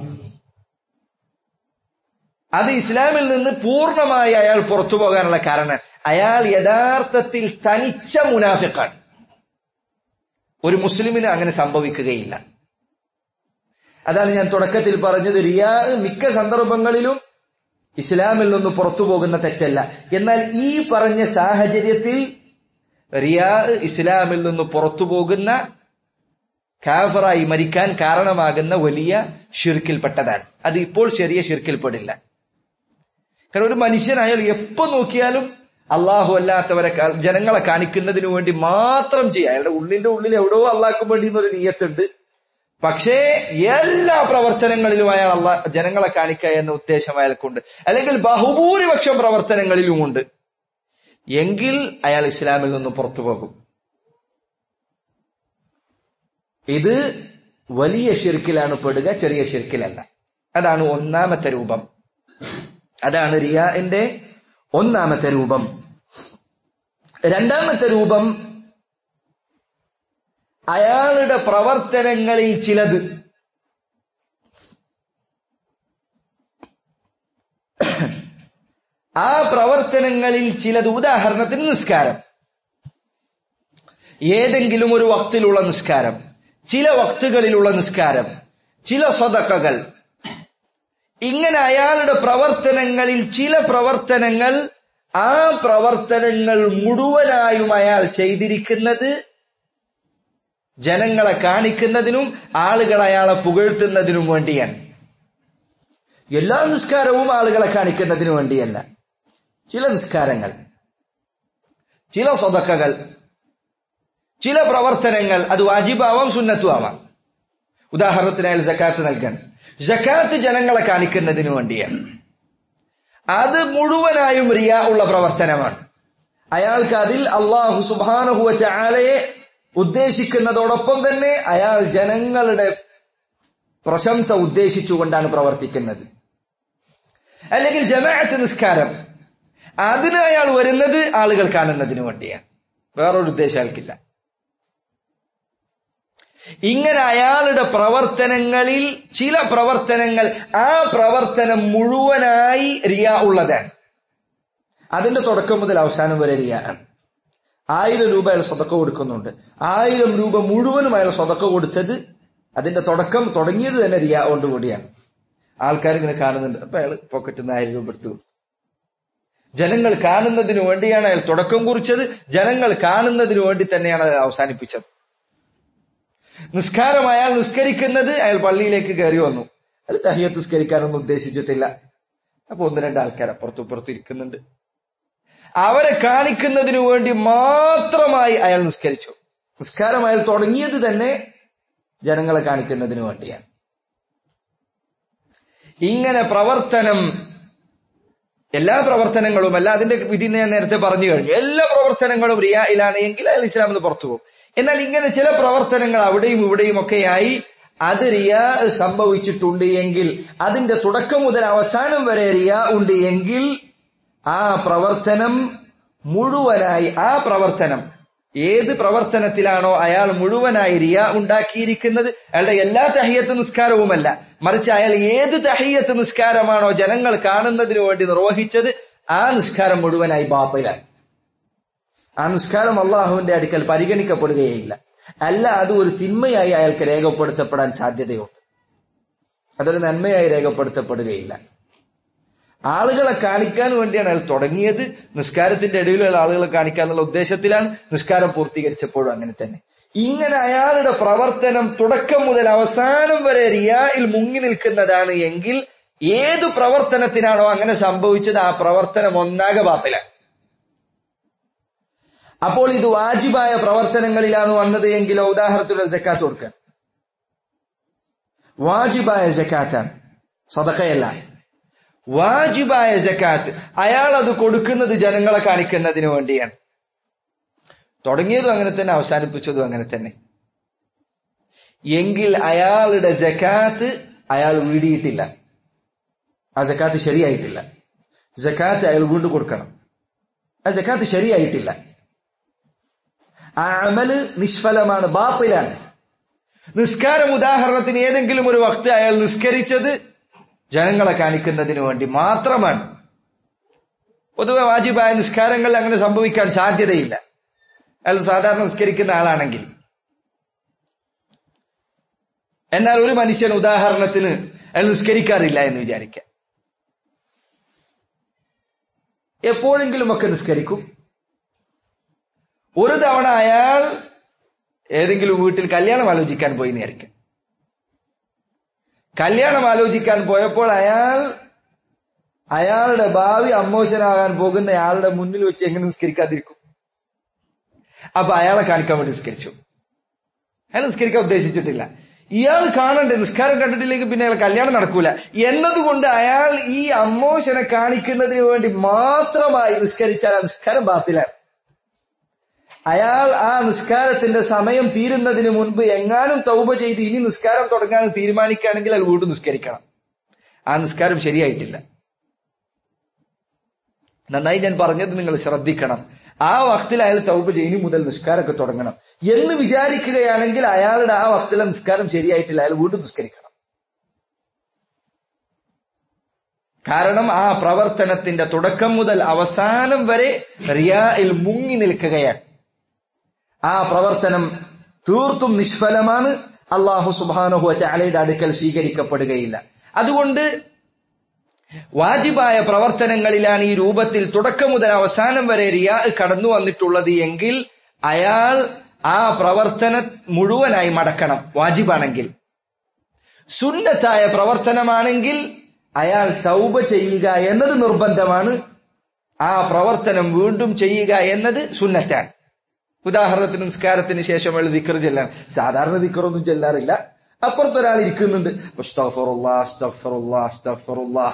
അത് ഇസ്ലാമിൽ നിന്ന് പൂർണ്ണമായി അയാൾ പുറത്തു പോകാനുള്ള കാരണം അയാൾ യഥാർത്ഥത്തിൽ തനിച്ച മുനാഫിഖാണ്. ഒരു മുസ്ലിമിന് അങ്ങനെ സംഭവിക്കുകയില്ല. അതാണ് ഞാൻ തുടക്കത്തിൽ പറഞ്ഞത്, റിയാ മിക്ക സന്ദർഭങ്ങളിലും ഇസ്ലാമിൽ നിന്ന് പുറത്തു പോകുന്ന തെറ്റല്ല. എന്നാൽ ഈ പറഞ്ഞ സാഹചര്യത്തിൽ റിയാ ഇസ്ലാമിൽ നിന്ന് പുറത്തു പോകുന്ന, കാഫറായി മരിക്കാൻ കാരണമാകുന്ന വലിയ ഷിർക്കിൽപ്പെട്ടതാണ്. അത് ഇപ്പോൾ ചെറിയ ഷിർക്കിൽപ്പെടില്ല. കാരണം ഒരു മനുഷ്യൻ അയാൾ എപ്പോ നോക്കിയാലും അള്ളാഹു അല്ലാത്തവരെ ജനങ്ങളെ കാണിക്കുന്നതിന് വേണ്ടി മാത്രം ചെയ്യുക. അയാളുടെ ഉള്ളിന്റെ ഉള്ളിൽ എവിടെയോ അള്ളാഹ്ക്ക് വേണ്ടി എന്നൊരു നിയ്യത്തുണ്ട്. പക്ഷേ എല്ലാ പ്രവർത്തനങ്ങളിലും അയാൾ അള്ളാഹ് ജനങ്ങളെ കാണിക്കുക എന്ന ഉദ്ദേശം അയാൾക്കുണ്ട്, അല്ലെങ്കിൽ ബഹുഭൂരിപക്ഷം പ്രവർത്തനങ്ങളിലുമുണ്ട്. എങ്കിൽ അയാൾ ഇസ്ലാമിൽ നിന്ന് പുറത്തു പോകും. ഇത് വലിയ ഷിർക്കിലാണ് പെടുക, ചെറിയ ഷിർക്കിലല്ല. അതാണ് ഒന്നാമത്തെ രൂപം. അതാണ് റിയാഇന്റെ ഒന്നാമത്തെ രൂപം. രണ്ടാമത്തെ രൂപം, അയാളുടെ പ്രവർത്തനങ്ങളിൽ ചിലത് ആ പ്രവർത്തനങ്ങളിൽ ചിലത്, ഉദാഹരണത്തിന് നിസ്കാരം, ഏതെങ്കിലും ഒരു വക്തിലുള്ള നിസ്കാരം, ചില വക്തുകളിലുള്ള നിസ്കാരം, ചില സദഖകൾ, ഇങ്ങനെ അയാളുടെ പ്രവർത്തനങ്ങളിൽ ചില പ്രവർത്തനങ്ങൾ, ആ പ്രവർത്തനങ്ങൾ മുഴുവനായും അയാൾ ചെയ്തിരിക്കുന്നത് ജനങ്ങളെ കാണിക്കുന്നതിനും ആളുകൾ അയാളെ പുകഴ്ത്തുന്നതിനും വേണ്ടിയാണ്. എല്ലാ നിസ്കാരവും ആളുകളെ കാണിക്കുന്നതിനു വേണ്ടിയല്ല. ചില നിസ്കാരങ്ങൾ, ചില സദഖകൾ, ചില പ്രവർത്തനങ്ങൾ, അത് വാജിബാവാം സുന്നത്തും ആവാം. ഉദാഹരണത്തിന് അയാൾ സക്കാത്ത് നൽകാൻ, സക്കാത്ത് ജനങ്ങളെ കാണിക്കുന്നതിനു വേണ്ടിയാണ്. അത് മുഴുവനായും റിയാ ഉള്ള പ്രവർത്തനമാണ്. അയാൾക്ക് അതിൽ അല്ലാഹു സുബ്ഹാനഹു വ തആലയെ ഉദ്ദേശിക്കുന്നതോടൊപ്പം തന്നെ അയാൾ ജനങ്ങളുടെ പ്രശംസ ഉദ്ദേശിച്ചുകൊണ്ടാണ് പ്രവർത്തിക്കുന്നത്. അല്ലെങ്കിൽ ജമാഅത്ത് നിസ്കാരം, അതിന് അയാൾ വരുന്നത് ആളുകൾ കാണുന്നതിന് വേണ്ടിയാണ്, വേറൊരു ഉദ്ദേശം അയാൾക്കില്ല. ഇങ്ങനെ അയാളുടെ പ്രവർത്തനങ്ങളിൽ ചില പ്രവർത്തനങ്ങൾ, ആ പ്രവർത്തനം മുഴുവനായി റിയാ ഉള്ളതാണ്. അതിന്റെ തുടക്കം മുതൽ അവസാനം വരെ റിയാ ആണ്. ആയിരം രൂപ അയാൾ സ്വതക്ക കൊടുക്കുന്നുണ്ട്, ആയിരം രൂപ മുഴുവനും അയാൾ സ്വതക്ക കൊടുത്തത് അതിന്റെ തുടക്കം തുടങ്ങിയത് തന്നെ റിയാ കൊണ്ടുകൂടിയാണ്. ആൾക്കാർ ഇങ്ങനെ കാണുന്നുണ്ട്, അപ്പൊ അയാൾ പോക്കറ്റിൽ നിന്ന് ആയിരം രൂപ എടുത്തു. ജനങ്ങൾ കാണുന്നതിനു വേണ്ടിയാണ് അയാൾ തുടക്കം കുറിച്ചത്, ജനങ്ങൾ കാണുന്നതിനു വേണ്ടി തന്നെയാണ് അയാൾ അവസാനിപ്പിച്ചത്. നിസ്കാരം അയാൾ നിസ്കരിക്കുന്നത്, അയാൾ പള്ളിയിലേക്ക് കയറി വന്നു, അയാൾ തഹിയ്യത്ത് നിസ്കരിക്കാനൊന്നും ഉദ്ദേശിച്ചിട്ടില്ല. അപ്പൊ ഒന്ന് രണ്ട് ആൾക്കാർ അപ്പുറത്തും ഇപ്പുറത്തും ഇരിക്കുന്നുണ്ട്. അവരെ കാണിക്കുന്നതിനു വേണ്ടി മാത്രമായി അയാൾ നിസ്കരിച്ചു. നിസ്കാരം അയാൾ തുടങ്ങിയത് തന്നെ ജനങ്ങളെ കാണിക്കുന്നതിനു വേണ്ടിയാണ്. ഇങ്ങനെ പ്രവർത്തനം, എല്ലാ പ്രവർത്തനങ്ങളും അല്ല, അതിന്റെ വിധി ഞാൻ നേരത്തെ പറഞ്ഞു കഴിഞ്ഞു. എല്ലാ പ്രവർത്തനങ്ങളും റിയായിലാണ് എങ്കിൽ അയാൾ ഇസ്ലാമിൽ നിന്ന് പുറത്തു പോകും. എന്നാൽ ഇങ്ങനെ ചില പ്രവർത്തനങ്ങൾ അവിടെയും ഇവിടെയും ഒക്കെയായി അത് റിയാ സംഭവിച്ചിട്ടുണ്ട് എങ്കിൽ, അതിന്റെ തുടക്കം മുതൽ അവസാനം വരെ റിയാ ഉണ്ട് എങ്കിൽ ആ പ്രവർത്തനം മുഴുവനായി, ആ പ്രവർത്തനം ഏത് പ്രവർത്തനത്തിലാണോ അയാൾ മുഴുവനായി റിയാ ഉണ്ടാക്കിയിരിക്കുന്നത്, അയാളുടെ എല്ലാ തഹിയ്യത്ത് നിസ്കാരവുമല്ല, മറിച്ച് അയാൾ ഏത് തഹിയ്യത്ത് നിസ്കാരമാണോ ജനങ്ങൾ കാണുന്നതിനു വേണ്ടി നിർവഹിച്ചത്, ആ നിസ്കാരം മുഴുവനായി ബാത്തിലാണ്. ആ നിസ്കാരം അള്ളാഹുവിന്റെ അടുക്കൽ പരിഗണിക്കപ്പെടുകയില്ല. അല്ല, അത് ഒരു തിന്മയായി അയാൾക്ക് രേഖപ്പെടുത്തപ്പെടാൻ സാധ്യതയുണ്ട്. അതൊരു നന്മയായി രേഖപ്പെടുത്തപ്പെടുകയില്ല. ആളുകളെ കാണിക്കാൻ വേണ്ടിയാണ് അയാൾ തുടങ്ങിയത്. നിസ്കാരത്തിന്റെ ഇടയിലുള്ള ആളുകളെ കാണിക്കാന്നുള്ള ഉദ്ദേശത്തിലാണ്. നിസ്കാരം പൂർത്തീകരിച്ചപ്പോഴും അങ്ങനെ തന്നെ. ഇങ്ങനെ അയാളുടെ പ്രവർത്തനം തുടക്കം മുതൽ അവസാനം വരെ റിയായിൽ മുങ്ങി നിൽക്കുന്നതാണ് എങ്കിൽ, ഏതു പ്രവർത്തനത്തിനാണോ അങ്ങനെ സംഭവിച്ചത് ആ പ്രവർത്തനം ഒന്നാകെ ബാത്തിലാണ്. അപ്പോൾ ഇത് വാജിബായ പ്രവർത്തനങ്ങളിലാണ് വന്നത് എങ്കിലോ, ഉദാഹരണത്തിന് സക്കാത്ത് കൊടുക്കാൻ, വാജിബായ സക്കാത്താണ്, സദഖയല്ല. വാജിബായ സക്കാത്ത് അയാൾ അത് കൊടുക്കുന്നത് ജനങ്ങളെ കാണിക്കുന്നതിന് വേണ്ടിയാണ്. തുടങ്ങിയതും അങ്ങനെ തന്നെ, അവസാനിപ്പിച്ചതും അങ്ങനെ തന്നെ. എങ്കിൽ അയാളുടെ സക്കാത്ത് അയാൾ വീടിയിട്ടില്ല, ആ സക്കാത്ത് ശരിയായിട്ടില്ല. സക്കാത്ത് അയാൾ വീണ്ടും കൊടുക്കണം. ആ സക്കാത്ത് ശരിയായിട്ടില്ല. ആ അമല് നിഷ്ഫലമാണ്, ബാത്തിലാണ്. നിസ്കാരം ഉദാഹരണത്തിന് ഏതെങ്കിലും ഒരു വക്ത് അയാൾ നിസ്കരിച്ചത് ജനങ്ങളെ കാണിക്കുന്നതിന് വേണ്ടി മാത്രമാണ്. പൊതുവെ വാജിബായ നിസ്കാരങ്ങൾ അങ്ങനെ സംഭവിക്കാൻ സാധ്യതയില്ല. അയാൾ സാധാരണ നിസ്കരിക്കുന്ന ആളാണെങ്കിൽ. എന്നാൽ ഒരു മനുഷ്യൻ ഉദാഹരണത്തിന് അയാൾ നിസ്കരിക്കാറില്ല എന്ന് വിചാരിക്കാം. എപ്പോഴെങ്കിലും ഒക്കെ നിസ്കരിക്കും. ഒരു തവണ അയാൾ ഏതെങ്കിലും വീട്ടിൽ കല്യാണം ആലോചിക്കാൻ പോയി വിചാരിക്കാം. കല്യാണം ആലോചിക്കാൻ പോയപ്പോൾ അയാൾ അയാളുടെ ഭാവി അമ്മോശനാകാൻ പോകുന്ന അയാളുടെ മുന്നിൽ വെച്ച് എങ്ങനെ നിസ്കരിക്കാതിരിക്കും? അപ്പൊ അയാളെ കാണിക്കാൻ വേണ്ടി നിസ്കരിച്ചു. അയാൾ നിസ്കരിക്കാൻ ഉദ്ദേശിച്ചിട്ടില്ല. ഇയാൾ കാണണ്ടേ, നിസ്കാരം കണ്ടിട്ടില്ലെങ്കിൽ പിന്നെ അയാൾ കല്യാണം നടക്കൂല എന്നതുകൊണ്ട് അയാൾ ഈ അമ്മോശനെ കാണിക്കുന്നതിന് വേണ്ടി മാത്രമായി നിസ്കരിച്ചാൽ ആ നിസ്കാരം ബാത്തിലാണ്. അയാൾ ആ നിസ്കാരത്തിന്റെ സമയം തീരുന്നതിന് മുൻപ് എങ്ങാനും തൗബ ചെയ്ത് ഇനി നിസ്കാരം തുടങ്ങാൻ തീരുമാനിക്കുകയാണെങ്കിൽ അയാൾ വീണ്ടും നിസ്കരിക്കണം. ആ നിസ്കാരം ശരിയായിട്ടില്ല. നന്നായി ഞാൻ പറഞ്ഞത് നിങ്ങൾ ശ്രദ്ധിക്കണം. ആ വക്തിൽ അയാൾ തൗബ ചെയ്ത് ഇനി മുതൽ നിസ്കാരമൊക്കെ തുടങ്ങണം എന്ന് വിചാരിക്കുകയാണെങ്കിൽ അയാളുടെ ആ വക്തിലെ നിസ്കാരം ശരിയായിട്ടില്ല, അയാൾ വീണ്ടും നിസ്കരിക്കണം. കാരണം ആ പ്രവർത്തനത്തിന്റെ തുടക്കം മുതൽ അവസാനം വരെ റിയായിൽ മുങ്ങി നിൽക്കുകയാണ്. ആ പ്രവർത്തനം തീർത്തും നിഷ്ഫലമാണ്, അല്ലാഹു സുബ്ഹാനഹു വ തആലയുടെ അടുക്കൽ സ്വീകരിക്കപ്പെടുകയില്ല. അതുകൊണ്ട് വാജിബായ പ്രവർത്തനങ്ങളിലാണ് ഈ രൂപത്തിൽ തുടക്കം മുതൽ അവസാനം വരെ റിയാ കടന്നു വന്നിട്ടുള്ളത് എങ്കിൽ അയാൾ ആ പ്രവർത്തനം മുഴുവനായി മടക്കണം, വാജിബാണെങ്കിൽ. സുന്നത്തായ പ്രവർത്തനമാണെങ്കിൽ അയാൾ തൗബ ചെയ്യുക എന്നത് നിർബന്ധമാണ്, ആ പ്രവർത്തനം വീണ്ടും ചെയ്യുക എന്നത് സുന്നത്താണ്. ഉദാഹരണത്തിന് നിസ്കാരത്തിന് ശേഷം അയാൾ ദിക്ർ ചെല്ലാണ്. സാധാരണ ദിക്റൊന്നും ചെല്ലാറില്ല. അപ്പുറത്തൊരാൾ ഇരിക്കുന്നുണ്ട്, അസ്തഗ്ഫിറുല്ലാഹ് അസ്തഗ്ഫിറുല്ലാഹ് അസ്തഗ്ഫിറുല്ലാഹ്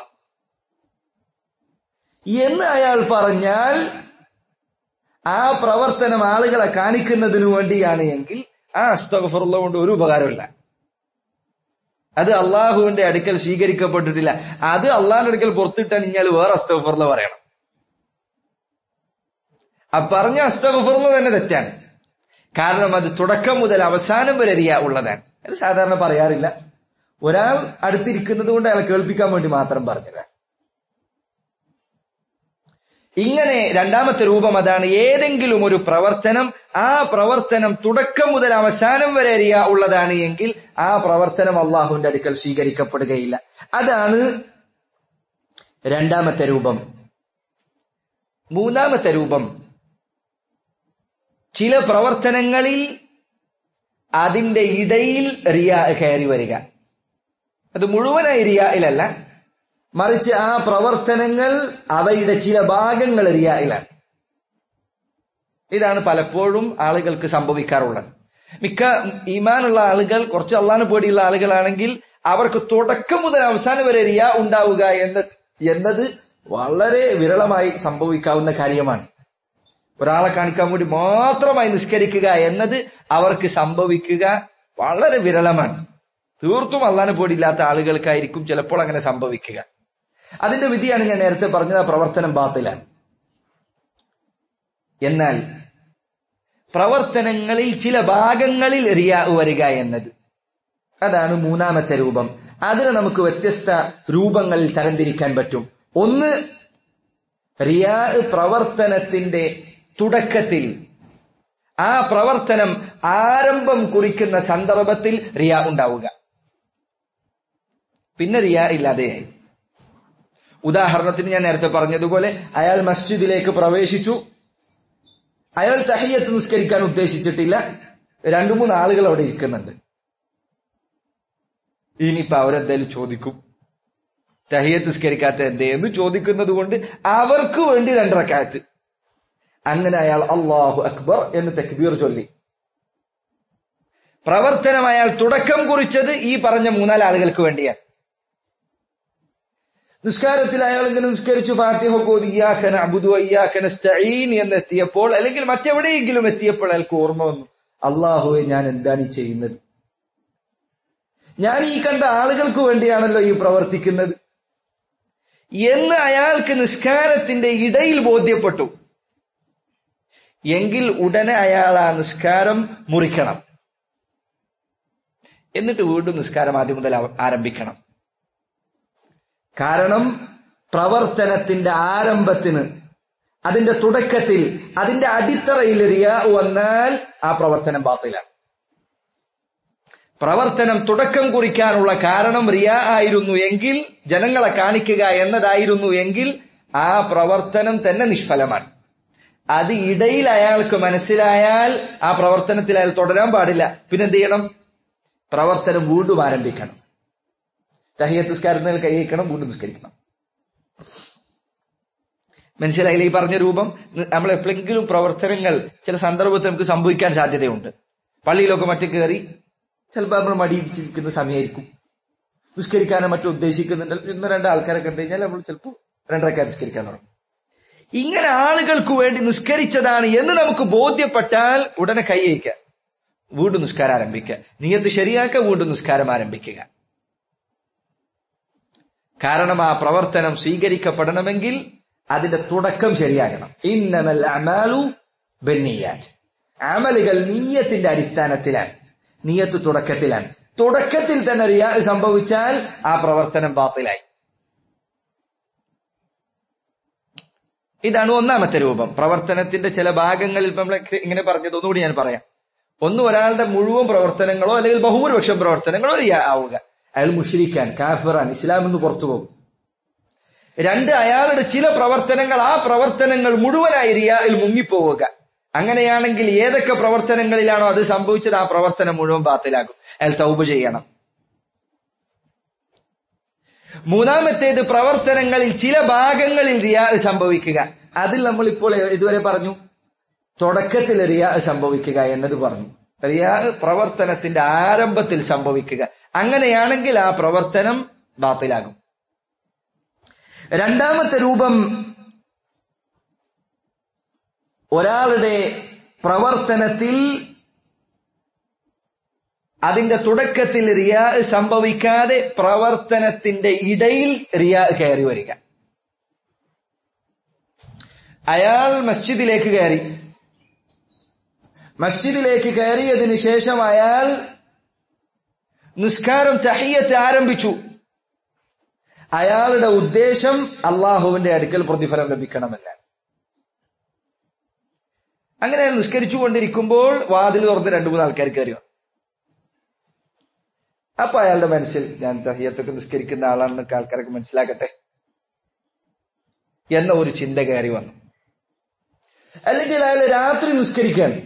എന്ന് അയാൾ പറഞ്ഞാൽ ആ പ്രവർത്തനം ആളുകളെ കാണിക്കുന്നതിനു വേണ്ടിയാണ് എങ്കിൽ ആ അസ്തഗ്ഫിറുല്ലാഹ് കൊണ്ട് ഒരു ഉപകാരമില്ല. അത് അള്ളാഹുവിന്റെ അടുക്കൽ സ്വീകരിക്കപ്പെട്ടിട്ടില്ല. അത് അള്ളാഹിന്റെ അടുക്കൽ പുറത്തിട്ടാൻ ഇയാൾ വേറെ അസ്തഗ്ഫിറുല്ലാഹ് പറയണം. ആ പറഞ്ഞ അസ്തഗ്ഫിറുല്ലാഹ് തന്നെ തെറ്റാണ്. കാരണം അത് തുടക്കം മുതൽ അവസാനം വരെ റിയാ ഉള്ളതാണ്. അത് സാധാരണ പറയാറില്ല. ഒരാൾ അടുത്തിരിക്കുന്നത് കൊണ്ട് അയാളെ കേൾപ്പിക്കാൻ വേണ്ടി മാത്രം പറഞ്ഞതാണ്. ഇങ്ങനെ രണ്ടാമത്തെ രൂപം അതാണ്. ഏതെങ്കിലും ഒരു പ്രവർത്തനം, ആ പ്രവർത്തനം തുടക്കം മുതൽ അവസാനം വരെ റിയാ ഉള്ളതാണ് എങ്കിൽ ആ പ്രവർത്തനം അള്ളാഹുവിന്റെ അടുക്കൽ സ്വീകരിക്കപ്പെടുകയില്ല. അതാണ് രണ്ടാമത്തെ രൂപം. മൂന്നാമത്തെ രൂപം, ചില പ്രവർത്തനങ്ങളിൽ അതിന്റെ ഇടയിൽ റിയാ കയറി വരിക. അത് മുഴുവനായി റിയായിലല്ല, മറിച്ച് ആ പ്രവർത്തനങ്ങൾ അവയുടെ ചില ഭാഗങ്ങൾ റിയായിലാണ്. ഇതാണ് പലപ്പോഴും ആളുകൾക്ക് സംഭവിക്കാറുള്ളത്. മിക്ക ഈമാനുള്ള ആളുകൾ, കുറച്ച് അള്ളാഹുവിനെ പേടിയുള്ള ആളുകളാണെങ്കിൽ അവർക്ക് തുടക്കം മുതൽ അവസാനം വരെ റിയാ ഉണ്ടാവുക എന്നത് എന്നത് വളരെ വിരളമായി സംഭവിക്കാവുന്ന കാര്യമാണ്. ഒരാളെ കാണിക്കാൻ വേണ്ടി മാത്രമായി നിസ്കരിക്കുക എന്നത് അവർക്ക് സംഭവിക്കുക വളരെ വിരളമാണ്. തീർത്തും അള്ളാഹുവിനെ പേടിയില്ലാത്ത ആളുകൾക്കായിരിക്കും ചിലപ്പോൾ അങ്ങനെ സംഭവിക്കുക. അതിന്റെ വിധിയാണ് ഞാൻ നേരത്തെ പറഞ്ഞത്, ആ പ്രവർത്തനം ബാത്തിലാണ്. എന്നാൽ പ്രവർത്തനങ്ങളിൽ ചില ഭാഗങ്ങളിൽ റിയാ വരിക എന്നത്, അതാണ് മൂന്നാമത്തെ രൂപം. അതിന് നമുക്ക് വ്യത്യസ്ത രൂപങ്ങളിൽ തരംതിരിക്കാൻ പറ്റും. ഒന്ന്, റിയാ പ്രവർത്തനത്തിന്റെ തുടക്കത്തിൽ, ആ പ്രവർത്തനം ആരംഭം കുറിക്കുന്ന സന്ദർഭത്തിൽ റിയാ ഉണ്ടാവുക, പിന്നെ റിയാ ഇല്ലാതെയായി. ഉദാഹരണത്തിന് ഞാൻ നേരത്തെ പറഞ്ഞതുപോലെ അയാൾ മസ്ജിദിലേക്ക് പ്രവേശിച്ചു, അയാൾ തഹിയ്യത്ത് നിസ്കരിക്കാൻ ഉദ്ദേശിച്ചിട്ടില്ല, രണ്ടു മൂന്ന് ആളുകൾ അവിടെ ഇരിക്കുന്നുണ്ട്. ഇനിയിപ്പോ അവരെന്തായാലും ചോദിക്കും തഹിയ്യത്ത് നിസ്കരിക്കാത്ത എന്തേ എന്ന് ചോദിക്കുന്നത് കൊണ്ട് അവർക്ക് വേണ്ടി രണ്ട് റക്അത്ത്. അങ്ങനെ അയാൾ അല്ലാഹു അക്ബർ എന്ന് തക്ബീർ ചൊല്ലി. പ്രവർത്തനം അയാൾ തുടക്കം കുറിച്ചത് ഈ പറഞ്ഞ മൂന്നാല് ആളുകൾക്ക് വേണ്ടിയാണ്. നിസ്കാരത്തിൽ അയാൾ ഇങ്ങനെ നിസ്കരിച്ചു, ഫാത്തിഹ ഓതി ഇയ്യാക നഅ്ബുദു വ ഇയ്യാക നസ്തഈൻ എന്ന് എത്തിയപ്പോൾ, അല്ലെങ്കിൽ മറ്റെവിടെയെങ്കിലും എത്തിയപ്പോൾ അയാൾക്ക് ഓർമ്മ വന്നു, അല്ലാഹുവേ ഞാൻ എന്താണ് ഈ ചെയ്യുന്നത്? ഞാൻ ഈ കണ്ട ആളുകൾക്ക് വേണ്ടിയാണല്ലോ ഈ പ്രവർത്തിക്കുന്നത് എന്ന് അയാൾക്ക് നിസ്കാരത്തിന്റെ ഇടയിൽ ബോധ്യപ്പെട്ടു. എങ്കിൽ ഉടനെ അയാൾ ആ നിസ്കാരം മുറിക്കണം. എന്നിട്ട് വീണ്ടും നിസ്കാരം ആദ്യം മുതൽ ആരംഭിക്കണം. കാരണം പ്രവർത്തനത്തിന്റെ ആരംഭത്തിന്, അതിന്റെ തുടക്കത്തിൽ, അതിന്റെ അടിത്തറയിൽ റിയാ വന്നാൽ ആ പ്രവർത്തനം ബാത്തിലാണ്. പ്രവർത്തനം തുടക്കം കുറിക്കാനുള്ള കാരണം റിയാ ആയിരുന്നു എങ്കിൽ, ജനങ്ങളെ കാണിക്കുക എന്നതായിരുന്നു എങ്കിൽ, ആ പ്രവർത്തനം തന്നെ നിഷ്ഫലമാണ്. അത് ഇടയിൽ അയാൾക്ക് മനസ്സിലായാൽ ആ പ്രവർത്തനത്തിൽ അയാൾ തുടരാൻ പാടില്ല. പിന്നെ എന്ത് ചെയ്യണം? പ്രവർത്തനം വീണ്ടും ആരംഭിക്കണം. തഹിയ്യത്ത് നിസ്കാരത്തിൽ കൈ വയ്ക്കണം, വീണ്ടും നിസ്കരിക്കണം. മനസ്സിലായില്ലേ ഈ പറഞ്ഞ രൂപം? നമ്മൾ എപ്പോഴെങ്കിലും പ്രവർത്തനങ്ങൾ ചില സന്ദർഭത്തിൽ നമുക്ക് സംഭവിക്കാൻ സാധ്യതയുണ്ട്. പള്ളിയിലൊക്കെ മറ്റു കയറി ചിലപ്പോൾ നമ്മൾ മടിയിച്ചിരിക്കുന്ന സമയമായിരിക്കും, നിസ്കരിക്കാനോ മറ്റോ ഉദ്ദേശിക്കുന്നുണ്ട്. ഇന്ന് രണ്ട് ആൾക്കാരെ കണ്ടു കഴിഞ്ഞാൽ നമ്മൾ ചിലപ്പോൾ രണ്ടരക്കാർ നിസ്കരിക്കാൻ തുടങ്ങും. ഇങ്ങനെ ആളുകൾക്ക് വേണ്ടി നിസ്കരിച്ചതാണ് എന്ന് നമുക്ക് ബോധ്യപ്പെട്ടാൽ ഉടനെ കൈ വയ്ക്കുക, വീണ്ടും നിസ്കാരം ആരംഭിക്കുക, നിയ്യത്ത് ശരിയാക്കുക, വീണ്ടും നിസ്കാരം ആരംഭിക്കുക. കാരണം ആ പ്രവർത്തനം സ്വീകരിക്കപ്പെടണമെങ്കിൽ അതിന്റെ തുടക്കം ശരിയാകണം. ഇന്നമൽ അഅ്മാലു ബിന്നിയ്യാത്ത്. അമലുകൾ നിയ്യത്തിന്റെ അടിസ്ഥാനത്തിലാണ്, നിയ്യത്ത് തുടക്കത്തിലാണ്. തുടക്കത്തിൽ തന്നെ റിയാ സംഭവിച്ചാൽ ആ പ്രവർത്തനം ബാത്തിലായി. ഇതാണ് ഒന്നാമത്തെ രൂപം. പ്രവർത്തനത്തിന്റെ ചില ഭാഗങ്ങളിൽ നമ്മൾ ഇങ്ങനെ പറഞ്ഞത് ഒന്നുകൂടി ഞാൻ പറയാം. ഒന്ന്, ഒരാളുടെ മുഴുവൻ പ്രവർത്തനങ്ങളോ അല്ലെങ്കിൽ ബഹുഭൂരിപക്ഷം പ്രവർത്തനങ്ങളോ റിയാ ആവുക, അയാൾ മുശ്രിക്കാൻ, കാഫിറാൻ, ഇസ്ലാമിൽ നിന്ന് പുറത്തു പോകും. രണ്ട്, അയാളുടെ ചില പ്രവർത്തനങ്ങൾ, ആ പ്രവർത്തനങ്ങൾ മുഴുവനായി റിയായിൽ മുങ്ങിപ്പോവുക. അങ്ങനെയാണെങ്കിൽ ഏതൊക്കെ പ്രവർത്തനങ്ങളിലാണോ അത് സംഭവിച്ചത് ആ പ്രവർത്തനം മുഴുവൻ ബാത്തിലാകും. അയാൾ തൗബ ചെയ്യണം. മൂന്നാമത്തേത്, പ്രവർത്തനങ്ങളിൽ ചില ഭാഗങ്ങളിൽ റിയാ സംഭവിക്കുക. അതിൽ നമ്മൾ ഇപ്പോൾ ഇതുവരെ പറഞ്ഞു, തുടക്കത്തിൽ റിയാ സംഭവിക്കുക എന്നത് പറഞ്ഞു. റിയാ പ്രവർത്തനത്തിന്റെ ആരംഭത്തിൽ സംഭവിക്കുക. അങ്ങനെയാണെങ്കിൽ ആ പ്രവർത്തനം ബാത്തിലാകും. രണ്ടാമത്തെ രൂപം, ഒരാളുടെ പ്രവർത്തനത്തിൽ അതിന്റെ തുടക്കത്തിൽ റിയാ സംഭവിക്കാതെ പ്രവർത്തനത്തിന്റെ ഇടയിൽ റിയാ കയറി വരിക. അയാൾ മസ്ജിദിലേക്ക് കയറി, മസ്ജിദിലേക്ക് കയറിയതിന് ശേഷം അയാൾ നിസ്കാരം തഹിയ്യത്ത് ആരംഭിച്ചു. അയാളുടെ ഉദ്ദേശം അള്ളാഹുവിന്റെ അടുക്കൽ പ്രതിഫലം ലഭിക്കണമെന്നാണ്. അങ്ങനെ അയാൾ നിസ്കരിച്ചു കൊണ്ടിരിക്കുമ്പോൾ വാതിൽ തുറന്ന് രണ്ടു മൂന്ന് ആൾക്കാർ കയറി വന്നു. അപ്പൊ അയാളുടെ മനസ്സിൽ, ഞാൻ തഹിയ്യത്തൊക്കെ നിസ്കരിക്കുന്ന ആളാണെന്നൊക്കെ ആൾക്കാരൊക്കെ മനസ്സിലാക്കട്ടെ എന്ന ഒരു ചിന്ത കയറി വന്നു. അല്ലെങ്കിൽ അയാൾ രാത്രി നിസ്കരിക്കുകയാണ്,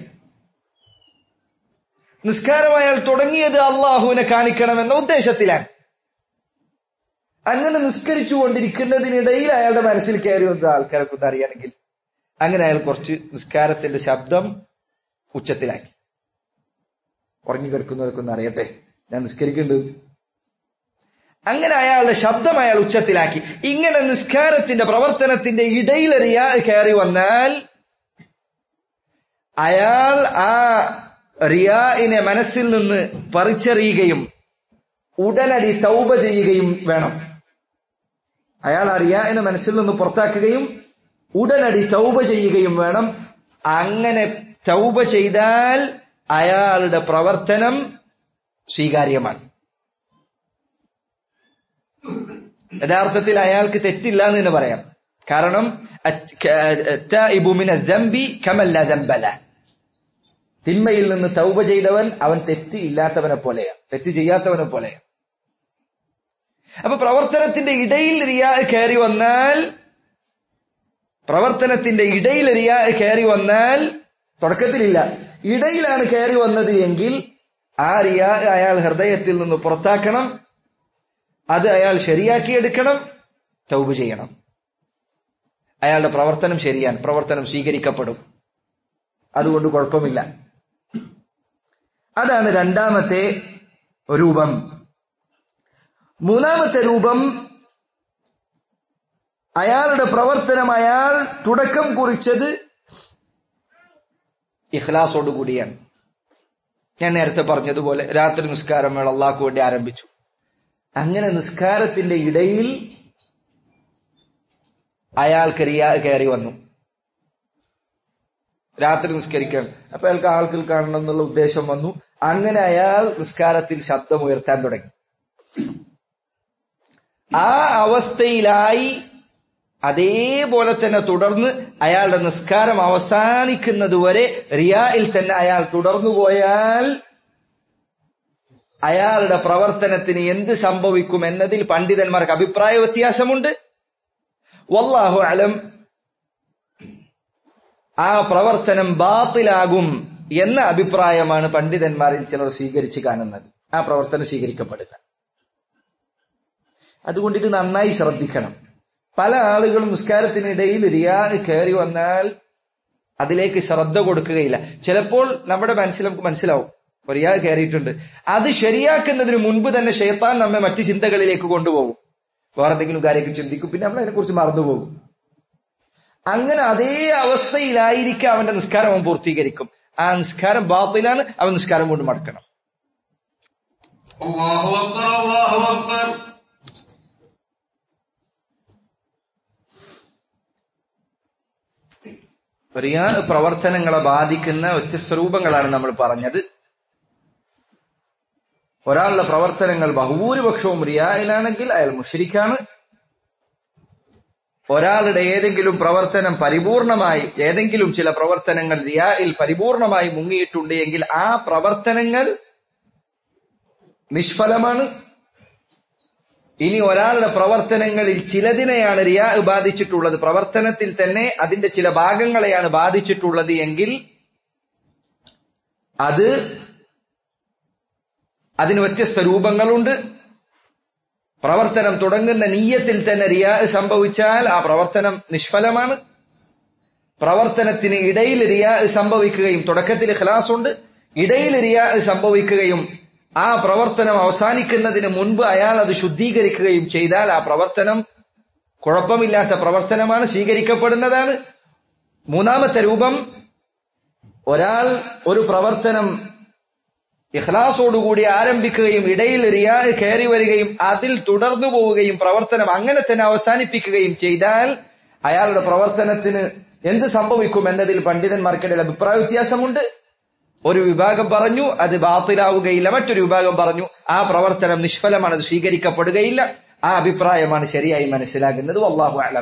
നിസ്കാരം അയാൾ തുടങ്ങിയത് അള്ളാഹുവിനെ കാണിക്കണമെന്ന ഉദ്ദേശത്തിലാണ്. അങ്ങനെ നിസ്കരിച്ചു കൊണ്ടിരിക്കുന്നതിനിടയിൽ അയാളുടെ മനസ്സിൽ കയറി വന്ന ആൾക്കാരൊക്കെ ഒന്ന് അറിയാണെങ്കിൽ അങ്ങനെ അയാൾ കുറച്ച് നിസ്കാരത്തിന്റെ ശബ്ദം ഉച്ചത്തിലാക്കി. ഉറങ്ങിക്കിടക്കുന്നവർക്കൊന്നും അറിയട്ടെ ഞാൻ നിസ്കരിക്കുന്നുണ്ട്. അങ്ങനെ അയാളുടെ ശബ്ദം അയാൾ ഉച്ചത്തിലാക്കി. ഇങ്ങനെ നിസ്കാരത്തിന്റെ പ്രവർത്തനത്തിന്റെ ഇടയിൽ റിയാ കയറി വന്നാൽ അയാൾ ആ റിയാഇനെ മനസ്സിൽ നിന്ന് പറിച്ചെറിയുകയും ഉടനടി തൗബ ചെയ്യുകയും വേണം. അയാൾ ആ റിയാഇനെ മനസ്സിൽ നിന്ന് പുറത്താക്കുകയും ഉടനടി തൗബ ചെയ്യുകയും വേണം. അങ്ങനെ തൗബ ചെയ്താൽ അയാളുടെ പ്രവർത്തനം സ്വീകാര്യമാണ്. യഥാർത്ഥത്തിൽ അയാൾക്ക് തെറ്റില്ല എന്ന് തന്നെ പറയാം. കാരണം തിന്മയിൽ നിന്ന് തൗബ ചെയ്തവൻ അവൻ തെറ്റ് ഇല്ലാത്തവനെ പോലെയാണ്, തെറ്റ് ചെയ്യാത്തവനെ പോലെയാണ്. അപ്പൊ പ്രവർത്തനത്തിന്റെ ഇടയിൽ റിയാ കയറി വന്നാൽ പ്രവർത്തനത്തിന്റെ ഇടയിൽ റിയാ കയറി വന്നാൽ തുടക്കത്തിലില്ല, ഇടയിലാണ് കയറി വന്നത് എങ്കിൽ ആ റിയാ അയാൾ ഹൃദയത്തിൽ നിന്ന് പുറത്താക്കണം. അത് അയാൾ ശരിയാക്കിയെടുക്കണം, തൗബ ചെയ്യണം. അയാളുടെ പ്രവർത്തനം ശരിയാണ്, പ്രവർത്തനം സ്വീകരിക്കപ്പെടും, അതുകൊണ്ട് കുഴപ്പമില്ല. അതാണ് രണ്ടാമത്തെ രൂപം. മൂന്നാമത്തെ രൂപം, അയാളുടെ പ്രവർത്തനം അയാൾ തുടക്കം കുറിച്ചത് ഇഖ്ലാസോടുകൂടിയാണ്. ഞാൻ നേരത്തെ പറഞ്ഞതുപോലെ രാത്രി നിസ്കാരം വേള അള്ളാഹ്ക്ക് വേണ്ടി ആരംഭിച്ചു. അങ്ങനെ നിസ്കാരത്തിന്റെ ഇടയിൽ അയാൾക്ക് റിയാ കയറി വന്നു. രാത്രി നിസ്കരിക്കാൻ അപ്പൊ അയാൾക്ക് ആൾക്കിൽ കാണണം എന്നുള്ള ഉദ്ദേശം വന്നു. അങ്ങനെ അയാൾ നിസ്കാരത്തിൽ ശബ്ദം ഉയർത്താൻ തുടങ്ങി. ആ അവസ്ഥയിലായി അതേപോലെ തന്നെ തുടർന്ന് അയാളുടെ നിസ്കാരം അവസാനിക്കുന്നതുവരെ റിയായിൽ തന്നെ അയാൾ തുടർന്നു പോയാൽ അയാളുടെ പ്രവർത്തനത്തിന് എന്ത് സംഭവിക്കും എന്നതിൽ പണ്ഡിതന്മാർക്ക് അഭിപ്രായ വ്യത്യാസമുണ്ട്. വല്ലാഹു അലം, ആ പ്രവർത്തനം ബാത്തിലാകും എന്ന അഭിപ്രായമാണ് പണ്ഡിതന്മാരിൽ ചിലർ സ്വീകരിച്ച് കാണുന്നത്. ആ പ്രവർത്തനം സ്വീകരിക്കപ്പെടില്ല. അതുകൊണ്ട് ഇത് നന്നായി ശ്രദ്ധിക്കണം. പല ആളുകളും നിസ്കാരത്തിനിടയിൽ റിയാ കയറി വന്നാൽ അതിലേക്ക് ശ്രദ്ധ കൊടുക്കുകയില്ല. ചിലപ്പോൾ നമ്മുടെ മനസ്സിൽ നമുക്ക് മനസ്സിലാവും റിയാ കയറിയിട്ടുണ്ട്. അത് ശരിയാക്കുന്നതിന് മുൻപ് തന്നെ ശൈത്താൻ നമ്മെ മറ്റു ചിന്തകളിലേക്ക് കൊണ്ടുപോകും. വേറെ എന്തെങ്കിലും കാര്യമൊക്കെ ചിന്തിക്കും, പിന്നെ നമ്മൾ അതിനെക്കുറിച്ച് മറന്നുപോകും. അങ്ങനെ അതേ അവസ്ഥയിലായിരിക്കും അവന്റെ നിസ്കാരം അവൻ പൂർത്തീകരിക്കും. ആ നിസ്കാരം ബാത്തിലാണ്, അവൻ നിസ്കാരം കൊണ്ട് മടക്കണം. അല്ലാഹു അക്ബർ, അല്ലാഹു അക്ബർ. റിയാ പ്രവർത്തനങ്ങളെ ബാധിക്കുന്ന വ്യത്യസ്ത രൂപങ്ങളാണ് നമ്മൾ പറഞ്ഞത്. ഒരാളുടെ പ്രവർത്തനങ്ങൾ ബഹുഭൂരിപക്ഷവും റിയായിലാണെങ്കിൽ അയാൾ മുശ്രിക്കാണ്. ഒരാളുടെ ഏതെങ്കിലും പ്രവർത്തനം പരിപൂർണമായി, ഏതെങ്കിലും ചില പ്രവർത്തനങ്ങൾ റിയായിൽ പരിപൂർണമായി മുങ്ങിയിട്ടുണ്ട് എങ്കിൽ ആ പ്രവർത്തനങ്ങൾ നിഷ്ഫലമാണ്. ഇനി ഒരാളുടെ പ്രവർത്തനങ്ങളിൽ ചിലതിനെയാണ് റിയാ ബാധിച്ചിട്ടുള്ളത്, പ്രവർത്തനത്തിൽ തന്നെ അതിന്റെ ചില ഭാഗങ്ങളെയാണ് ബാധിച്ചിട്ടുള്ളത് എങ്കിൽ അത് അതിന് വ്യത്യസ്ത രൂപങ്ങളുണ്ട്. പ്രവർത്തനം തുടങ്ങുന്ന നിയ്യത്തിൽ തന്നെ റിയാ സംഭവിച്ചാൽ ആ പ്രവർത്തനം നിഷ്ഫലമാണ്. പ്രവർത്തനത്തിന് ഇടയിൽ റിയാ സംഭവിക്കുകയും തുടക്കത്തിൽ ഇഖ്ലാസ് ഉണ്ട്, ഇടയിൽ റിയാ സംഭവിക്കുകയും ആ പ്രവർത്തനം അവസാനിക്കുന്നതിന് മുൻപ് അയാൾ അത് ശുദ്ധീകരിക്കുകയും ചെയ്താൽ ആ പ്രവർത്തനം കുഴപ്പമില്ലാത്ത പ്രവർത്തനമാണ്, സ്വീകരിക്കപ്പെടുന്നതാണ്. മൂന്നാമത്തെ രൂപം, ഒരാൾ ഒരു പ്രവർത്തനം ഇഖ്ലാസോടുകൂടി ആരംഭിക്കുകയും ഇടയിൽ റിയാ കയറി വരികയും അതിൽ തുടർന്നു പോവുകയും പ്രവർത്തനം അങ്ങനെ തന്നെ അവസാനിപ്പിക്കുകയും ചെയ്താൽ അയാളുടെ പ്രവർത്തനത്തിന് എന്ത് സംഭവിക്കും എന്നതിൽ പണ്ഡിതന്മാർക്കിടയിൽ അഭിപ്രായ വ്യത്യാസമുണ്ട്. ഒരു വിഭാഗം പറഞ്ഞു അത് ബാത്തിലാവുകയില്ല, മറ്റൊരു വിഭാഗം പറഞ്ഞു ആ പ്രവർത്തനം നിഷ്ഫലമാണ്, അത് സ്വീകരിക്കപ്പെടുകയില്ല. ആ അഭിപ്രായമാണ് ശരിയായി മനസ്സിലാകുന്നത്. വല്ലാഹു അലം.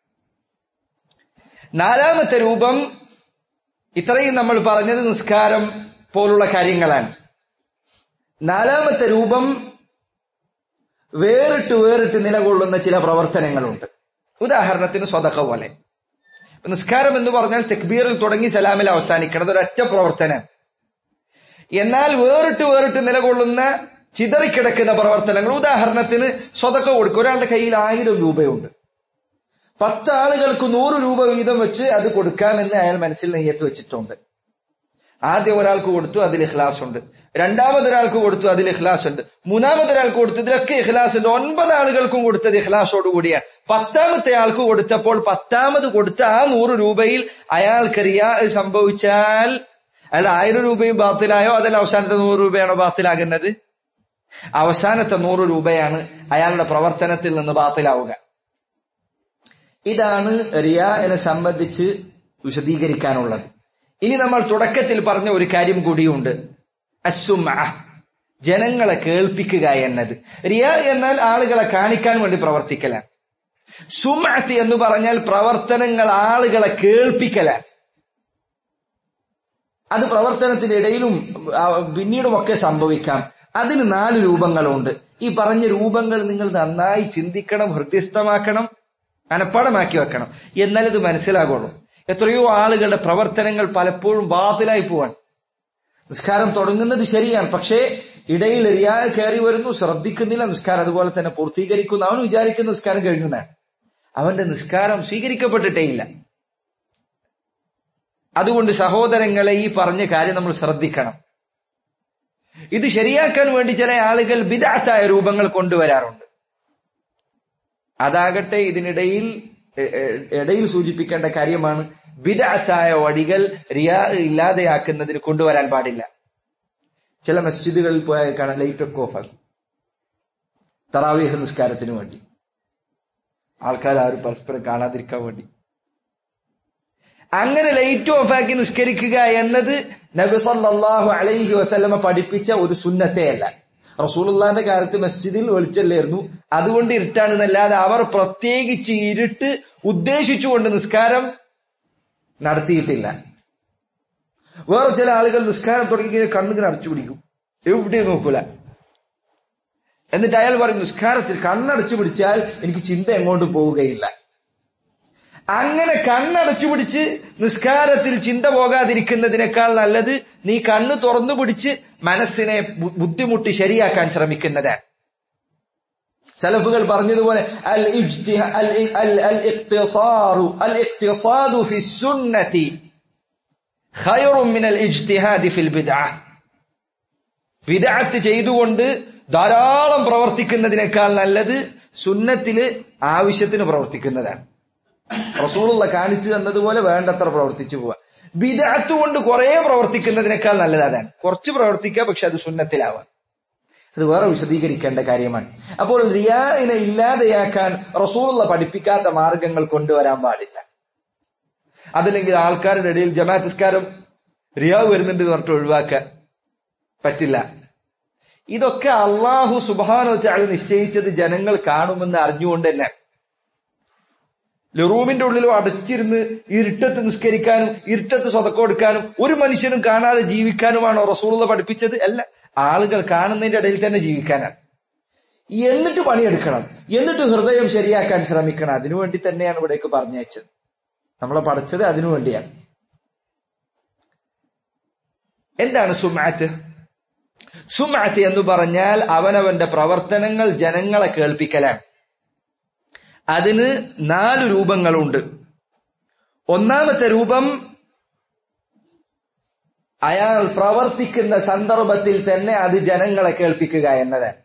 നാലാമത്തെ രൂപം, ഇത്രയും നമ്മൾ പറഞ്ഞത് നിസ്കാരം പോലുള്ള കാര്യങ്ങളാണ്. നാലാമത്തെ രൂപം, വേറിട്ട് വേറിട്ട് നിലകൊള്ളുന്ന ചില പ്രവർത്തനങ്ങളുണ്ട്. ഉദാഹരണത്തിന് സ്വതക്ക പോലെ. നിസ്കാരം എന്ന് പറഞ്ഞാൽ തക്ബീറിൽ തുടങ്ങി സലാമിൽ അവസാനിക്കണം, അതൊരൊറ്റ പ്രവർത്തനം. എന്നാൽ വേറിട്ട് വേറിട്ട് നിലകൊള്ളുന്ന ചിതറിക്കിടക്കുന്ന പ്രവർത്തനങ്ങൾ, ഉദാഹരണത്തിന് സ്വതക്ക കൊടുക്കുക. ഒരാളുടെ കയ്യിൽ ആയിരം രൂപയുണ്ട്, പത്താളുകൾക്ക് നൂറ് രൂപ വീതം വെച്ച് അത് കൊടുക്കാമെന്ന് അയാൾ മനസ്സിൽ നെയ്യത്ത് വെച്ചിട്ടുണ്ട്. ആദ്യം ഒരാൾക്ക് കൊടുത്തു, അതിൽ ഇഖ്ലാസ് ഉണ്ട്. രണ്ടാമതൊരാൾക്ക് കൊടുത്തു, അതിൽ ഇഖ്ലാസ് ഉണ്ട്. മൂന്നാമതൊരാൾക്ക് കൊടുത്തു, ഇതിലൊക്കെ ഇഖ്ലാസ് ഉണ്ട്. ഒൻപത് ആളുകൾക്കും കൊടുത്തത് ഇഖ്ലാസോട് കൂടിയാണ്. പത്താമത്തെ ആൾക്ക് കൊടുത്തപ്പോൾ പത്താമത് കൊടുത്ത ആ നൂറ് രൂപയിൽ അയാൾക്ക് റിയാ സംഭവിച്ചാൽ അയാൾ ആയിരം രൂപയും ബാത്തിലായോ, അതല്ല അവസാനത്തെ നൂറ് രൂപയാണോ ബാത്തിലാകുന്നത്? അവസാനത്തെ നൂറ് രൂപയാണ് അയാളുടെ പ്രവർത്തനത്തിൽ നിന്ന് ബാത്തിലാവുക. ഇതാണ് റിയാഇനെ സംബന്ധിച്ച് വിശദീകരിക്കാനുള്ളത്. ഇനി നമ്മൾ തുടക്കത്തിൽ പറഞ്ഞ ഒരു കാര്യം കൂടിയുണ്ട്, അസ്സുമഅ, ജനങ്ങളെ കേൾപ്പിക്കുക എന്നത്. റിയാ എന്നാൽ ആളുകളെ കാണിക്കാൻ വേണ്ടി പ്രവർത്തിക്കലാണ്. സുമഅത്ത് എന്ന് പറഞ്ഞാൽ പ്രവർത്തനങ്ങൾ ആളുകളെ കേൾപ്പിക്കലാണ്. അത് പ്രവർത്തനത്തിന്റെ ഇടയിലും പിന്നീടുമൊക്കെ സംഭവിക്കാം. അതിന് നാല് രൂപങ്ങളുണ്ട്. ഈ പറഞ്ഞ രൂപങ്ങൾ നിങ്ങൾ നന്നായി ചിന്തിക്കണം, ഹൃദയസ്ഥമാക്കണം, മനഃപ്പാടമാക്കി വെക്കണം. എന്നാൽ ഇത് മനസ്സിലാകുള്ളൂ. എത്രയോ ആളുകളുടെ പ്രവർത്തനങ്ങൾ പലപ്പോഴും ബാത്തിലായി പോവാൻ. നിസ്കാരം തുടങ്ങുന്നത് ശരിയാണ്, പക്ഷേ ഇടയിൽ റിയാ കയറി വരുന്നു, ശ്രദ്ധിക്കുന്നില്ല, നിസ്കാരം അതുപോലെ തന്നെ പൂർത്തീകരിക്കുന്നു. അവൻ വിചാരിക്കുന്ന നിസ്കാരം കഴിഞ്ഞതാണ്, അവന്റെ നിസ്കാരം സ്വീകരിക്കപ്പെട്ടിട്ടേ ഇല്ല. അതുകൊണ്ട് സഹോദരങ്ങളെ, ഈ പറഞ്ഞ കാര്യം നമ്മൾ ശ്രദ്ധിക്കണം. ഇത് ശരിയാക്കാൻ വേണ്ടി ചില ആളുകൾ ബിദ്അത്തായ രൂപങ്ങൾ കൊണ്ടുവരാറുണ്ട്. അതാകട്ടെ ഇതിനിടയിൽ ഇടയിൽ സൂചിപ്പിക്കേണ്ട കാര്യമാണ്, ബിദ്അത്തായ വഴികൾ റിയാ ഇല്ലാതെയാക്കുന്നതിന് കൊണ്ടുവരാൻ പാടില്ല. ചില മസ്ജിദുകളിൽ പോയാൽ കാണാൻ ലൈറ്റൊക്കെ ഓഫാക്കും, തറാവീഹ് നിസ്കാരത്തിന് വേണ്ടി. ആൾക്കാർ ആരും പരസ്പരം കാണാതിരിക്കാൻ വേണ്ടി അങ്ങനെ ലൈറ്റ് ഓഫാക്കി നിസ്കരിക്കുക എന്നത് നബി സല്ലല്ലാഹു അലൈഹി വസല്ലമ പഠിപ്പിച്ച ഒരു സുന്നത്തെയല്ല. റസൂലുള്ളാഹിന്റെ കാലത്ത് മസ്ജിദിൽ വെളിച്ചല്ലായിരുന്നു, അതുകൊണ്ട് ഇരുട്ടാണെന്നല്ലാതെ അവർ പ്രത്യേകിച്ച് ഇരുട്ട് ഉദ്ദേശിച്ചുകൊണ്ട് നിസ്കാരം നടത്തിയിട്ടില്ല. വേറെ ചില ആളുകൾ നിസ്കാരം തുടങ്ങി കണ്ണിങ്ങനെ അടച്ചു പിടിക്കും, എവിടെ നോക്കൂല. എന്നിട്ട് അയാൾ പറയും, നിസ്കാരത്തിൽ കണ്ണടച്ചു പിടിച്ചാൽ എനിക്ക് ചിന്ത എങ്ങോട്ടും പോവുകയില്ല. അങ്ങനെ കണ്ണടച്ചു പിടിച്ച് നിസ്കാരത്തിൽ ചിന്ത പോകാതിരിക്കുന്നതിനേക്കാൾ നല്ലത് നീ കണ്ണ് തുറന്നു പിടിച്ച് മനസ്സിനെ ബുദ്ധിമുട്ടി ശരിയാക്കാൻ ശ്രമിക്കുന്നതാണ്. സലഫുകൾ പറഞ്ഞതുപോലെ അൽ ഇഖ്തിസാറു അൽ ഇഖ്തിസാദു ഫി സുന്നതി ഖൈറുൻ മിനൽ ഇജ്തിഹാദി ഫിൽ ബിദ്അഹ്. ബിദ്അത്ത് ചെയ്തുകൊണ്ട് ധാരാളം പ്രവർത്തിക്കുന്നതിനേക്കാൾ നല്ലത് സുന്നത്തില് ആവശ്യത്തിന് പ്രവർത്തിക്കുന്നതാണ്. റസൂലുള്ള കാണിച്ചു തന്നതുപോലെ വേണ്ടത്ര പ്രവർത്തിച്ചു പോവുക. ബിദ്അത്ത് കൊണ്ട് കുറെ പ്രവർത്തിക്കുന്നതിനേക്കാൾ നല്ലത് അതാണ്. കുറച്ച് പ്രവർത്തിക്കുക, പക്ഷെ അത് സുന്നത്തിലാവാം. അത് വേറെ വിശദീകരിക്കേണ്ട കാര്യമാണ്. അപ്പോൾ റിയാഇനെ ഇല്ലാതെയാക്കാൻ റസൂലുള്ള പഠിപ്പിക്കാത്ത മാർഗങ്ങൾ കൊണ്ടുവരാൻ പാടില്ല. അതല്ലെങ്കിൽ ആൾക്കാരുടെ ഇടയിൽ ജമാഅത്ത് നിസ്കാരം റിയാ വരുന്നുണ്ട് എന്ന് പറഞ്ഞിട്ട് ഒഴിവാക്കാൻ പറ്റില്ല. ഇതൊക്കെ അള്ളാഹു സുബ്ഹാനഹു വ തആല നിശ്ചയിച്ചത് ജനങ്ങൾ കാണുമെന്ന് അറിഞ്ഞുകൊണ്ട് തന്നെ റൂമിന്റെ ഉള്ളിലും അടച്ചിരുന്ന് ഇരുട്ടത്ത് നിസ്കരിക്കാനും ഇരുട്ടത്ത് സ്വതക്ക കൊടുക്കാനും ഒരു മനുഷ്യനും കാണാതെ ജീവിക്കാനുമാണോ റസൂലുള്ള പഠിപ്പിച്ചത്? അല്ല, ആളുകൾ കാണുന്നതിന്റെ ഇടയിൽ തന്നെ ജീവിക്കാനാണ്. എന്നിട്ട് പണിയെടുക്കണം, എന്നിട്ട് ഹൃദയം ശരിയാക്കാൻ ശ്രമിക്കണം. അതിനുവേണ്ടി തന്നെയാണ് ഇവിടേക്ക് പറഞ്ഞയച്ചത്. നമ്മളെ പഠിച്ചത് അതിനു വേണ്ടിയാണ്. എന്താണ് സുമഅത്ത്? സുമഅത്ത് എന്ന് പറഞ്ഞാൽ അവനവന്റെ പ്രവർത്തനങ്ങൾ ജനങ്ങളെ കേൾപ്പിക്കലാണ്. അതിന് നാല് രൂപങ്ങളുണ്ട്. ഒന്നാമത്തെ രൂപം, അയാൾ പ്രവർത്തിക്കുന്ന സന്ദർഭത്തിൽ തന്നെ അത് ജനങ്ങളെ കേൾപ്പിക്കുക എന്നതാണ്.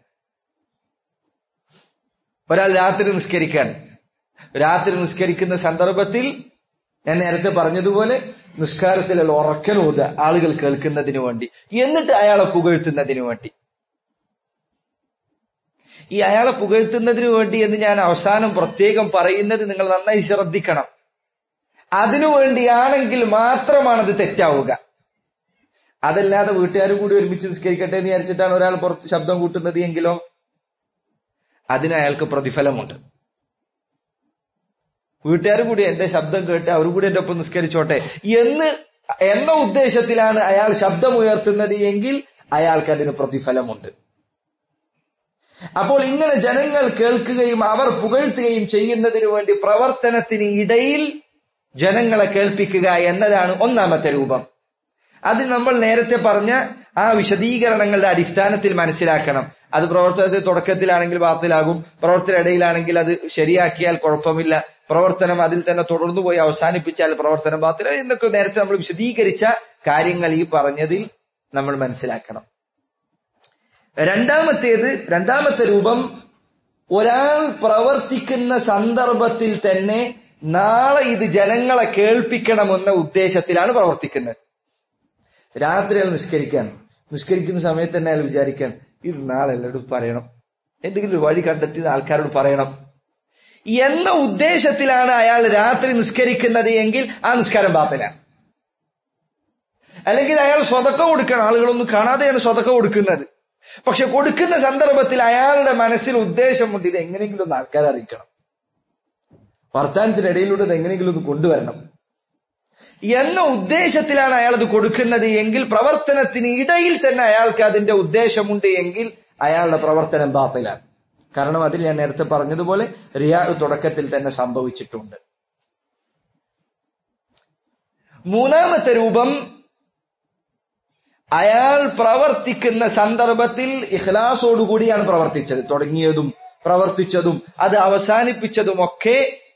ഒരാൾ രാത്രി നിസ്കരിക്കാൻ രാത്രി നിസ്കരിക്കുന്ന സന്ദർഭത്തിൽ ഞാൻ നേരത്തെ പറഞ്ഞതുപോലെ നിസ്കാരത്തിലുള്ള ഉറക്കനോത് ആളുകൾ കേൾക്കുന്നതിന് വേണ്ടി, എന്നിട്ട് അയാളെ പുകഴ്ത്തുന്നതിന് വേണ്ടി. ഈ അയാളെ പുകഴ്ത്തുന്നതിന് വേണ്ടി എന്ന് ഞാൻ അവസാനം പ്രത്യേകം പറയുന്നത് നിങ്ങൾ നന്നായി ശ്രദ്ധിക്കണം. അതിനുവേണ്ടിയാണെങ്കിൽ മാത്രമാണത് തെറ്റാവുക. അതല്ലാതെ വീട്ടുകാരും കൂടി ഒരുമിച്ച് നിസ്കരിക്കട്ടെ എന്ന് വിചാരിച്ചിട്ടാണ് ഒരാൾ പുറത്ത് ശബ്ദം കൂട്ടുന്നത് എങ്കിലോ അതിന് അയാൾക്ക് പ്രതിഫലമുണ്ട്. വീട്ടുകാരും കൂടി എന്റെ ശബ്ദം കേട്ട് അവരും കൂടി എന്റെ ഒപ്പം നിസ്കരിച്ചോട്ടെ എന്ന് എന്ന ഉദ്ദേശത്തിലാണ് അയാൾ ശബ്ദമുയർത്തുന്നത് എങ്കിൽ അയാൾക്ക് അതിന് പ്രതിഫലമുണ്ട്. അപ്പോൾ ഇങ്ങനെ ജനങ്ങൾ കേൾക്കുകയും അവർ പുകഴ്ത്തുകയും ചെയ്യുന്നതിനു വേണ്ടി പ്രവർത്തനത്തിന് ഇടയിൽ ജനങ്ങളെ കേൾപ്പിക്കുക എന്നതാണ് ഒന്നാമത്തെ രൂപം. അത് നമ്മൾ നേരത്തെ പറഞ്ഞ ആ വിശദീകരണങ്ങളുടെ അടിസ്ഥാനത്തിൽ മനസ്സിലാക്കണം. അത് പ്രവർത്തനത്തിന്റെ തുടക്കത്തിലാണെങ്കിൽ ബാത്തിലാകും, പ്രവർത്തന ഇടയിലാണെങ്കിൽ അത് ശരിയാക്കിയാൽ കുഴപ്പമില്ല, പ്രവർത്തനം അതിൽ തന്നെ തുടർന്നു പോയി അവസാനിപ്പിച്ചാൽ പ്രവർത്തനം ബാത്തില എന്നൊക്കെ നേരത്തെ നമ്മൾ വിശദീകരിച്ച കാര്യങ്ങൾ ഈ പറഞ്ഞതിൽ നമ്മൾ മനസ്സിലാക്കണം. രണ്ടാമത്തേത് രണ്ടാമത്തെ രൂപം, ഒരാൾ പ്രവർത്തിക്കുന്ന സന്ദർഭത്തിൽ തന്നെ നാളെ ഇത് ജനങ്ങളെ കേൾപ്പിക്കണമെന്ന ഉദ്ദേശത്തിലാണ് പ്രവർത്തിക്കുന്നത്. രാത്രി അയാൾ നിസ്കരിക്കാൻ നിസ്കരിക്കുന്ന സമയത്ത് തന്നെ അയാൾ വിചാരിക്കാൻ ഇത് നാളെ എല്ലാവരോടും പറയണം, എന്തെങ്കിലും ഒരു വഴി കണ്ടെത്തി ആൾക്കാരോട് പറയണം എന്ന ഉദ്ദേശത്തിലാണ് അയാൾ രാത്രി നിസ്കരിക്കുന്നത് എങ്കിൽ ആ നിസ്കാരം ബാത്തിലാണ്. അല്ലെങ്കിൽ അയാൾ സ്വതക്ക കൊടുക്കണം, ആളുകളൊന്നും കാണാതെയാണ് സ്വതക്ക കൊടുക്കുന്നത്. പക്ഷെ കൊടുക്കുന്ന സന്ദർഭത്തിൽ അയാളുടെ മനസ്സിൽ ഉദ്ദേശമുണ്ട്, ഇത് എങ്ങനെയെങ്കിലും ഒന്ന് ആൾക്കാരെ അറിയിക്കണം, വർത്താനത്തിനിടയിലൂടെ ഇത് എങ്ങനെയെങ്കിലും ഒന്ന് കൊണ്ടുവരണം എന്ന ഉദ്ദേശത്തിലാണ് അയാൾ അത് കൊടുക്കുന്നത് എങ്കിൽ, പ്രവർത്തനത്തിന് ഇടയിൽ തന്നെ അയാൾക്ക് അതിന്റെ ഉദ്ദേശമുണ്ട് എങ്കിൽ അയാളുടെ പ്രവർത്തനം ബാത്തിലാണ്. കാരണം അതിൽ ഞാൻ നേരത്തെ പറഞ്ഞതുപോലെ റിയാ തുടക്കത്തിൽ തന്നെ സംഭവിച്ചിട്ടുണ്ട്. മൂന്നാമത്തെ രൂപം, അയാൾ പ്രവർത്തിക്കുന്ന സന്ദർഭത്തിൽ ഇഖ്ലാസോടുകൂടിയാണ് പ്രവർത്തിച്ചത്. തുടങ്ങിയതും പ്രവർത്തിച്ചതും അത് അവസാനിപ്പിച്ചതുമൊക്കെ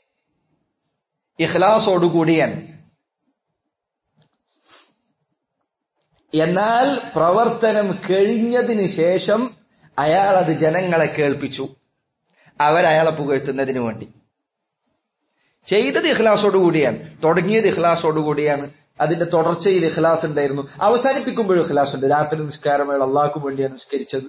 ഇഖ്ലാസോടുകൂടിയാണ്. എന്നാൽ പ്രവർത്തനം കഴിഞ്ഞതിന് ശേഷം അയാൾ അത് ജനങ്ങളെ കേൾപ്പിച്ചു, അവരയാളെ പുകഴ്ത്തുന്നതിന് വേണ്ടി. ചെയ്തത് ഇഖ്ലാസോടുകൂടിയാണ്, തുടങ്ങിയത് ഇഖ്ലാസോടുകൂടിയാണ്, അതിന്റെ തുടർച്ചയിൽ ഇഖ്ലാസ് ഉണ്ടായിരുന്നു, അവസാനിപ്പിക്കുമ്പോഴും ഇഖ്ലാസ് ഉണ്ട്. രാത്രി നിസ്കാരം അയാൾ അള്ളാഹ്ക്ക് വേണ്ടിയാണ് നിസ്കരിച്ചത്,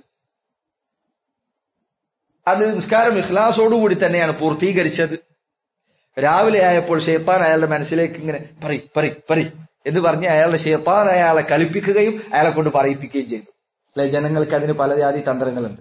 അത് നിസ്കാരം ഇഖ്ലാസോടുകൂടി തന്നെയാണ് പൂർത്തീകരിച്ചത്. രാവിലെ ആയപ്പോൾ ശൈത്താൻ അയാളുടെ മനസ്സിലേക്ക് ഇങ്ങനെ പറി പറി പറി എന്ന് പറഞ്ഞ് അയാളുടെ ശൈത്താൻ അയാളെ കളിപ്പിക്കുകയും അയാളെ കൊണ്ട് പറയിപ്പിക്കുകയും ചെയ്തു. അല്ലെ, ജനങ്ങൾക്ക് അതിന് പല ജാതി തന്ത്രങ്ങളുണ്ട്.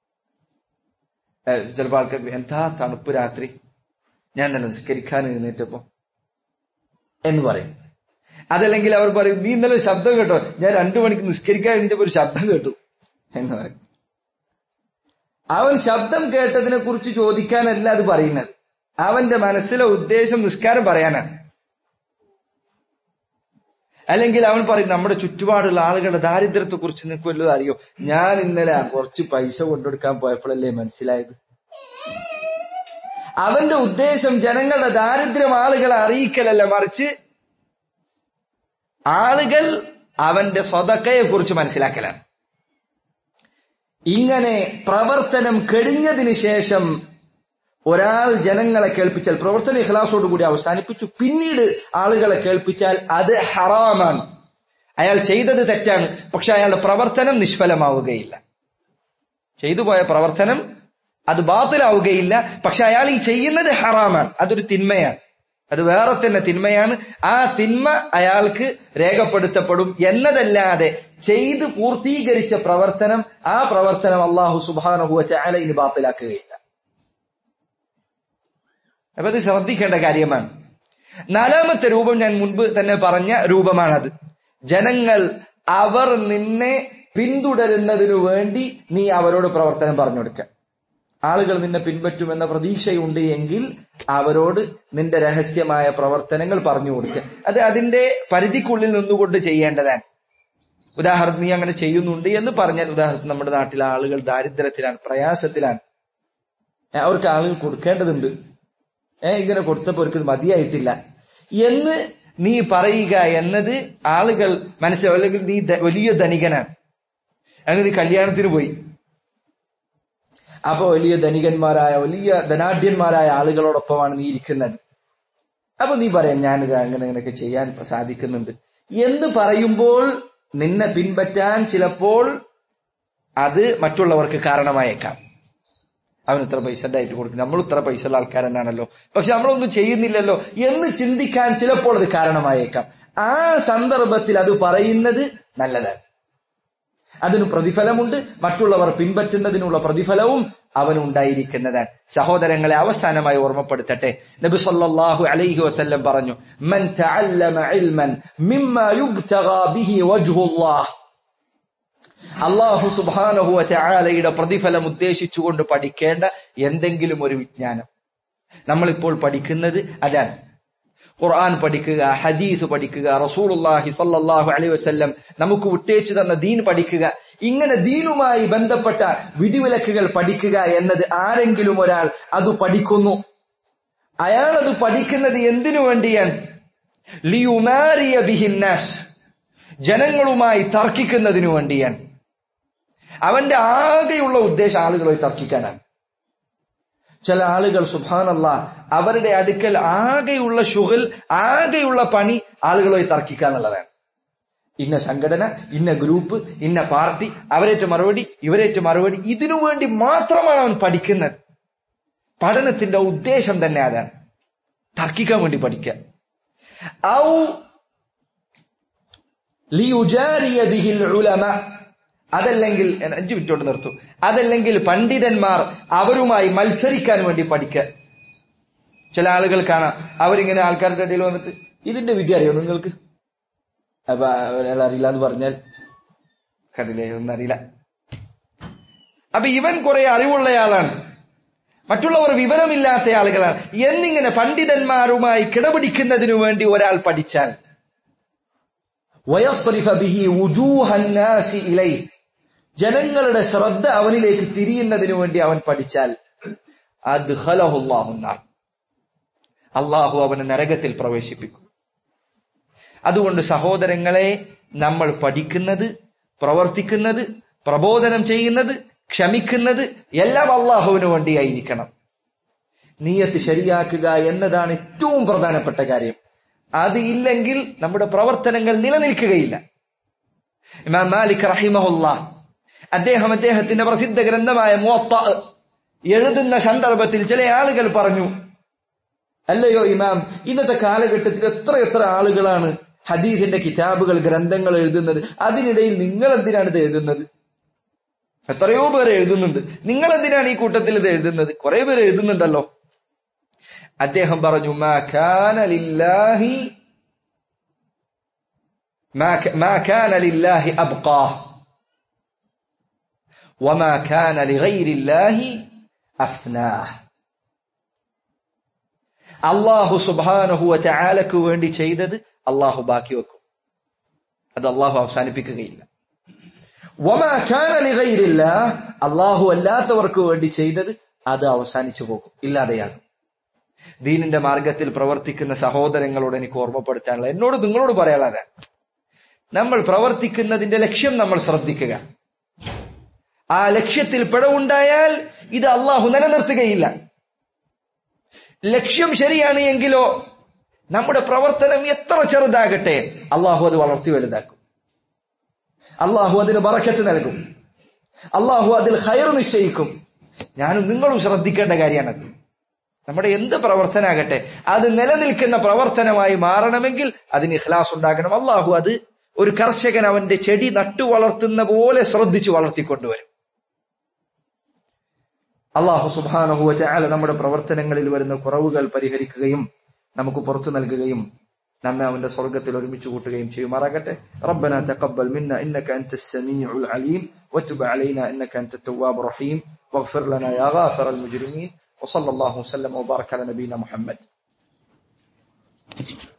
ചിലപ്പോൾ ആൾക്കാർക്ക് എന്താ തണുപ്പ് രാത്രി, ഞാൻ തന്നെ നിസ്കരിക്കാൻ എഴുന്നേറ്റപ്പോ എന്ന് പറയും. അതല്ലെങ്കിൽ അവർ പറയും, നീ ഇന്നലെ ശബ്ദം കേട്ടോ, ഞാൻ രണ്ടു മണിക്ക് നിസ്കരിക്കാൻ എഴുന്നേറ്റപ്പോ ഒരു ശബ്ദം കേട്ടു എന്ന് പറയും. അവൻ ശബ്ദം കേട്ടതിനെ കുറിച്ച് ചോദിക്കാനല്ല അത് പറയുന്നത്, അവന്റെ മനസ്സിലെ ഉദ്ദേശം നിസ്കാരം പറയാനാണ്. അല്ലെങ്കിൽ അവൻ പറയും, നമ്മുടെ ചുറ്റുപാടുള്ള ആളുകളുടെ ദാരിദ്ര്യത്തെ കുറിച്ച് നിനക്ക് വല്ലതും അറിയോ, ഞാൻ ഇന്നലെ കുറച്ച് പൈസ കൊണ്ടുകൊടുക്കാൻ പോയപ്പോഴല്ലേ മനസ്സിലായത്. അവന്റെ ഉദ്ദേശം ജനങ്ങളുടെ ദാരിദ്ര്യം ആളുകളെ അറിയിക്കലല്ല, മറിച്ച് ആളുകൾ അവന്റെ സ്വതക്കയെ കുറിച്ച് മനസ്സിലാക്കലാണ്. ഇങ്ങനെ പ്രവർത്തനം കഴിഞ്ഞതിന് ശേഷം ഒരാൾ ജനങ്ങളെ കേൾപ്പിച്ചാൽ, പ്രവർത്തനം ഇഖ്ലാസോടുകൂടി അവസാനിപ്പിച്ചു, പിന്നീട് ആളുകളെ കേൾപ്പിച്ചാൽ അത് ഹറാമാണ്. അയാൾ ചെയ്തത് തെറ്റാണ്, പക്ഷെ അയാളുടെ പ്രവർത്തനം നിഷ്ഫലമാവുകയില്ല. ചെയ്തു പോയ പ്രവർത്തനം അത് ബാത്തിലാവുകയില്ല, പക്ഷെ അയാൾ ഈ ചെയ്യുന്നത് ഹറാമാണ്, അതൊരു തിന്മയാണ്, അത് വേറെ തന്നെ തിന്മയാണ്. ആ തിന്മ അയാൾക്ക് രേഖപ്പെടുത്തപ്പെടും എന്നതല്ലാതെ ചെയ്ത് പൂർത്തീകരിച്ച പ്രവർത്തനം, ആ പ്രവർത്തനം അല്ലാഹു സുബ്ഹാനഹു വ തആല ഇനി ബാത്തിലാക്കുകയില്ല. അപ്പൊ അത് ശ്രദ്ധിക്കേണ്ട കാര്യമാണ്. നാലാമത്തെ രൂപം ഞാൻ മുൻപ് തന്നെ പറഞ്ഞ രൂപമാണത്. ജനങ്ങൾ അവർ നിന്നെ പിന്തുടരുന്നതിനു വേണ്ടി നീ അവരോട് പ്രവർത്തനം പറഞ്ഞു കൊടുക്കുക. ആളുകൾ നിന്നെ പിൻപറ്റുമെന്ന പ്രതീക്ഷയുണ്ട് എങ്കിൽ അവരോട് നിന്റെ രഹസ്യമായ പ്രവർത്തനങ്ങൾ പറഞ്ഞു കൊടുക്കുക. അത് അതിന്റെ പരിധിക്കുള്ളിൽ നിന്നുകൊണ്ട് ചെയ്യേണ്ടതാണ്. ഉദാഹരണം, നീ അങ്ങനെ ചെയ്യുന്നുണ്ട് എന്ന് പറഞ്ഞാൽ, ഉദാഹരണത്തിന് നമ്മുടെ നാട്ടിലെ ആളുകൾ ദാരിദ്ര്യത്തിലാണ്, പ്രയാസത്തിലാണ്, അവർക്ക് ആളുകൾ കൊടുക്കേണ്ടതുണ്ട്, ഏഹ് ഇങ്ങനെ കൊടുത്തപ്പോ അവർക്ക് മതിയായിട്ടില്ല എന്ന് നീ പറയുക എന്നത് ആളുകൾ മനസ്സിലാവും. അല്ലെങ്കിൽ നീ വലിയ ധനികനാണ്, അങ്ങനെ നീ കല്യാണത്തിന് പോയി, അപ്പൊ വലിയ ധനികന്മാരായ വലിയ ധനാഢ്യന്മാരായ ആളുകളോടൊപ്പമാണ് നീ ഇരിക്കുന്നത്. അപ്പൊ നീ പറയാം, ഞാനിത് അങ്ങനെ അങ്ങനെയൊക്കെ ചെയ്യാൻ സാധിക്കുന്നുണ്ട് എന്ന് പറയുമ്പോൾ നിന്നെ പിൻപറ്റാൻ ചിലപ്പോൾ അത് മറ്റുള്ളവർക്ക് കാരണമായേക്കാം. അവൻ ഇത്ര പൈസ ആയിട്ട് കൊടുക്കും, നമ്മൾ ഇത്ര പൈസ ഉള്ള ആൾക്കാർ തന്നെയാണല്ലോ, പക്ഷെ നമ്മളൊന്നും ചെയ്യുന്നില്ലല്ലോ എന്ന് ചിന്തിക്കാൻ ചിലപ്പോൾ അത് കാരണമായേക്കാം. ആ സന്ദർഭത്തിൽ അത് പറയുന്നത് നല്ലതാണ്, അതിന് പ്രതിഫലമുണ്ട്, മറ്റുള്ളവർ പിൻപറ്റുന്നതിനുള്ള പ്രതിഫലവും അവനുണ്ടായിരിക്കുന്നതാണ്. സഹോദരങ്ങളെ, അവസാനമായി ഓർമ്മപ്പെടുത്തട്ടെ, നബി സല്ലല്ലാഹു അലൈഹി വസല്ലം പറഞ്ഞു, മൻ തഅല്ലമ ഇൽമൻ മിമ്മാ യുബ്തഗാ ബിഹി വജ്ഹുല്ലാഹ്, അല്ലാഹു സുബ്ഹാനഹു വ തആലയുടെ പ്രതിഫലം ഉദ്ദേശിച്ചുകൊണ്ട് പഠിക്കേണ്ട എന്തെങ്കിലും ഒരു വിജ്ഞാനം. നമ്മളിപ്പോൾ പഠിക്കുന്നത് അതാണ്. ഖുർആൻ പഠിക്കുക, ഹദീസ് പഠിക്കുക, റസൂലുള്ളാഹി സ്വല്ലല്ലാഹു അലൈഹി വസല്ലം നമുക്ക് വിട്ടേച്ചു തന്ന ദീൻ പഠിക്കുക, ഇങ്ങനെ ദീനുമായി ബന്ധപ്പെട്ട വിധിവിലക്കുകൾ പഠിക്കുക എന്നത് ആരെങ്കിലും ഒരാൾ അത് പഠിക്കുന്നു, അയാളത് പഠിക്കുന്നത് എന്തിനു വേണ്ടിയാണ്? ലിയുമാരിയ ബിഹിന്നാസ്, ജനങ്ങളുമായി തർക്കിക്കുന്നതിനു വേണ്ടിയാണ്. അവന്റെ ആകെയുള്ള ഉദ്ദേശം ആളുകളെ തർക്കിക്കാനാണ്. ചില ആളുകൾ സുബ്ഹാനല്ലാഹ് അവരുടെ അടുക്കൽ ആകെയുള്ള ശുഗൽ, ആകെയുള്ള പണി ആളുകളെ തർക്കിക്കാന്നുള്ളതാണ്. ഇന്ന സംഘടന, ഇന്ന ഗ്രൂപ്പ്, ഇന്ന പാർട്ടി, അവരേറ്റ് മറുപടി, ഇവരേറ്റ് മറുപടി, ഇതിനു വേണ്ടി മാത്രമാണ് അവൻ പഠിക്കുന്നത്. പഠനത്തിന്റെ ഉദ്ദേശം തന്നെ അതാണ്, തർക്കിക്കാൻ വേണ്ടി പഠിക്കുക. ഔ ലിയുജാരിയ ബിഹിൽ ഉലമ, അതല്ലെങ്കിൽ അഞ്ചു മിനിറ്റ് കൊണ്ട് നിർത്തും, അതല്ലെങ്കിൽ പണ്ഡിതന്മാർ അവരുമായി മത്സരിക്കാൻ വേണ്ടി പഠിക്കുക. ചില ആളുകൾ കാണാം, അവരിങ്ങനെ ആൾക്കാരുടെ ഇടയിൽ വന്നിട്ട് ഇതിന്റെ വിധി അറിയോ നിങ്ങൾക്ക്? അപ്പൊ ഒരാൾ അറിയില്ല എന്ന് പറഞ്ഞാൽ കണ്ടില്ലേ, ഒന്നും അറിയില്ല. അപ്പൊ ഇവൻ കുറെ അറിവുള്ളയാളാണ്, മറ്റുള്ളവർ വിവരമില്ലാത്ത ആളുകളാണ് എന്നിങ്ങനെ പണ്ഡിതന്മാരുമായി കിടപിടിക്കുന്നതിനു വേണ്ടി ഒരാൾ പഠിച്ചാൽ, വയസ്രിഫ ബിഹി വുജൂഹൻ നാസി ഇലൈഹി, ജനങ്ങളുടെ ശ്രദ്ധ അവനിലേക്ക് തിരിയുന്നതിനു വേണ്ടി അവൻ പഠിച്ചാൽ, അദ്ഖലഹുല്ലാഹു നാർ, അള്ളാഹു അവനെ നരകത്തിൽ പ്രവേശിപ്പിക്കും. അതുകൊണ്ട് സഹോദരങ്ങളെ, നമ്മൾ പഠിക്കുന്നത്, പ്രവർത്തിക്കുന്നത്, പ്രബോധനം ചെയ്യുന്നത്, ക്ഷമിക്കുന്നത് എല്ലാം അള്ളാഹുവിന് വേണ്ടിയായിരിക്കണം. നിയ്യത്ത് ശരിയാക്കുക എന്നതാണ് ഏറ്റവും പ്രധാനപ്പെട്ട കാര്യം. അത് ഇല്ലെങ്കിൽ നമ്മുടെ പ്രവർത്തനങ്ങൾ നിലനിൽക്കുകയില്ല. ഇമാം മാലിക് റഹിമഹുല്ലാഹ് അദ്ദേഹം അദ്ദേഹത്തിന്റെ പ്രസിദ്ധ ഗ്രന്ഥമായ മുവത്ത എഴുതുന്ന സന്ദർഭത്തിൽ ചില ആളുകൾ പറഞ്ഞു, അല്ലയോ ഇമാം, ഇന്നത്തെ കാലഘട്ടത്തിൽ എത്ര എത്ര ആളുകളാണ് ഹദീസിന്റെ കിതാബുകൾ, ഗ്രന്ഥങ്ങൾ എഴുതുന്നത്, അതിനിടയിൽ നിങ്ങൾ എന്തിനാണ് ഇത് എഴുതുന്നത്? എത്രയോ പേര് എഴുതുന്നുണ്ട്, നിങ്ങൾ എന്തിനാണ് ഈ കൂട്ടത്തിൽ ഇത് എഴുതുന്നത്? കുറെ പേര് എഴുതുന്നുണ്ടല്ലോ. അദ്ദേഹം പറഞ്ഞു, മാ കാന ലില്ലാഹി മാ കാന ലില്ലാഹി അബ്ഖാ വമാ കാന ലിഗൈരില്ലാഹി അഫ്നാഹ്. അല്ലാഹു സുബ്ഹാനഹു വ തആലക്ക് വേണ്ടി ചെയ്തത് അല്ലാഹു ബാക്കി വെക്കും, അത് അല്ലാഹു അവസാനിപ്പിക്കുകയില്ല. വമാ കാന ലിഗൈരില്ലാഹ്, അല്ലാഹു അല്ലാത്തവർക്ക് വേണ്ടി ചെയ്തത് അത് അവസാനിച്ചു പോകും, ഇല്ലാതെയാകും. ദീനിന്റെ മാർഗത്തിൽ പ്രവർത്തിക്കുന്ന സഹോദരങ്ങളോട് എനിക്ക് ഓർമ്മപ്പെടുത്താനുള്ള, എന്നോട് നിങ്ങളോട് പറയാനുള്ളത്, നമ്മൾ പ്രവർത്തിക്കുന്നതിന്റെ ലക്ഷ്യം നമ്മൾ ശ്രദ്ധിക്കുക. ആ ലക്ഷ്യത്തിൽ പിഴവുണ്ടായാൽ ഇത് അള്ളാഹു നിലനിർത്തുകയില്ല. ലക്ഷ്യം ശരിയാണ് എങ്കിലോ നമ്മുടെ പ്രവർത്തനം എത്ര ചെറുതാകട്ടെ അള്ളാഹു അത് വളർത്തി വലുതാക്കും. അള്ളാഹു അതിന് ബറക്കത്ത് നൽകും, അള്ളാഹു അതിൽ ഖൈർ നിശ്ചയിക്കും. ഞാനും നിങ്ങളും ശ്രദ്ധിക്കേണ്ട കാര്യമാണത്. നമ്മുടെ എന്ത് പ്രവർത്തനാകട്ടെ അത് നിലനിൽക്കുന്ന പ്രവർത്തനമായി മാറണമെങ്കിൽ അതിന് ഇഖ്ലാസ് ഉണ്ടാകണം. അള്ളാഹു അത് ഒരു കർഷകൻ അവന്റെ ചെടി നട്ടു വളർത്തുന്ന പോലെ ശ്രദ്ധിച്ചു വളർത്തിക്കൊണ്ടുവരും. അള്ളാഹു സുബ്ഹാനഹു വ തആല നമ്മുടെ പ്രവർത്തനങ്ങളിൽ വരുന്ന കുറവുകൾ പരിഹരിക്കുകയും നമുക്ക് പുറത്തു നൽകുകയും നമ്മെ അവന്റെ സ്വർഗ്ഗത്തിൽ ഒരുമിച്ച് കൂട്ടുകയും ചെയ്യുമാറാകട്ടെ. റബ്ബനാ തഖബ്ബൽ മിന്നാ ഇന്നക അൻതസ് സമീഉൽ അലീം വതുബ് അലൈനാ ഇന്നക അൻതത് തവ്വാബുർ റഹീം വഗ്ഫിർ ലനാ യാ ഗാഫിറൽ മുജ്രിമീൻ വസല്ലല്ലാഹു വസല്ലം വബാറക അലാ നബീന മുഹമ്മദ്.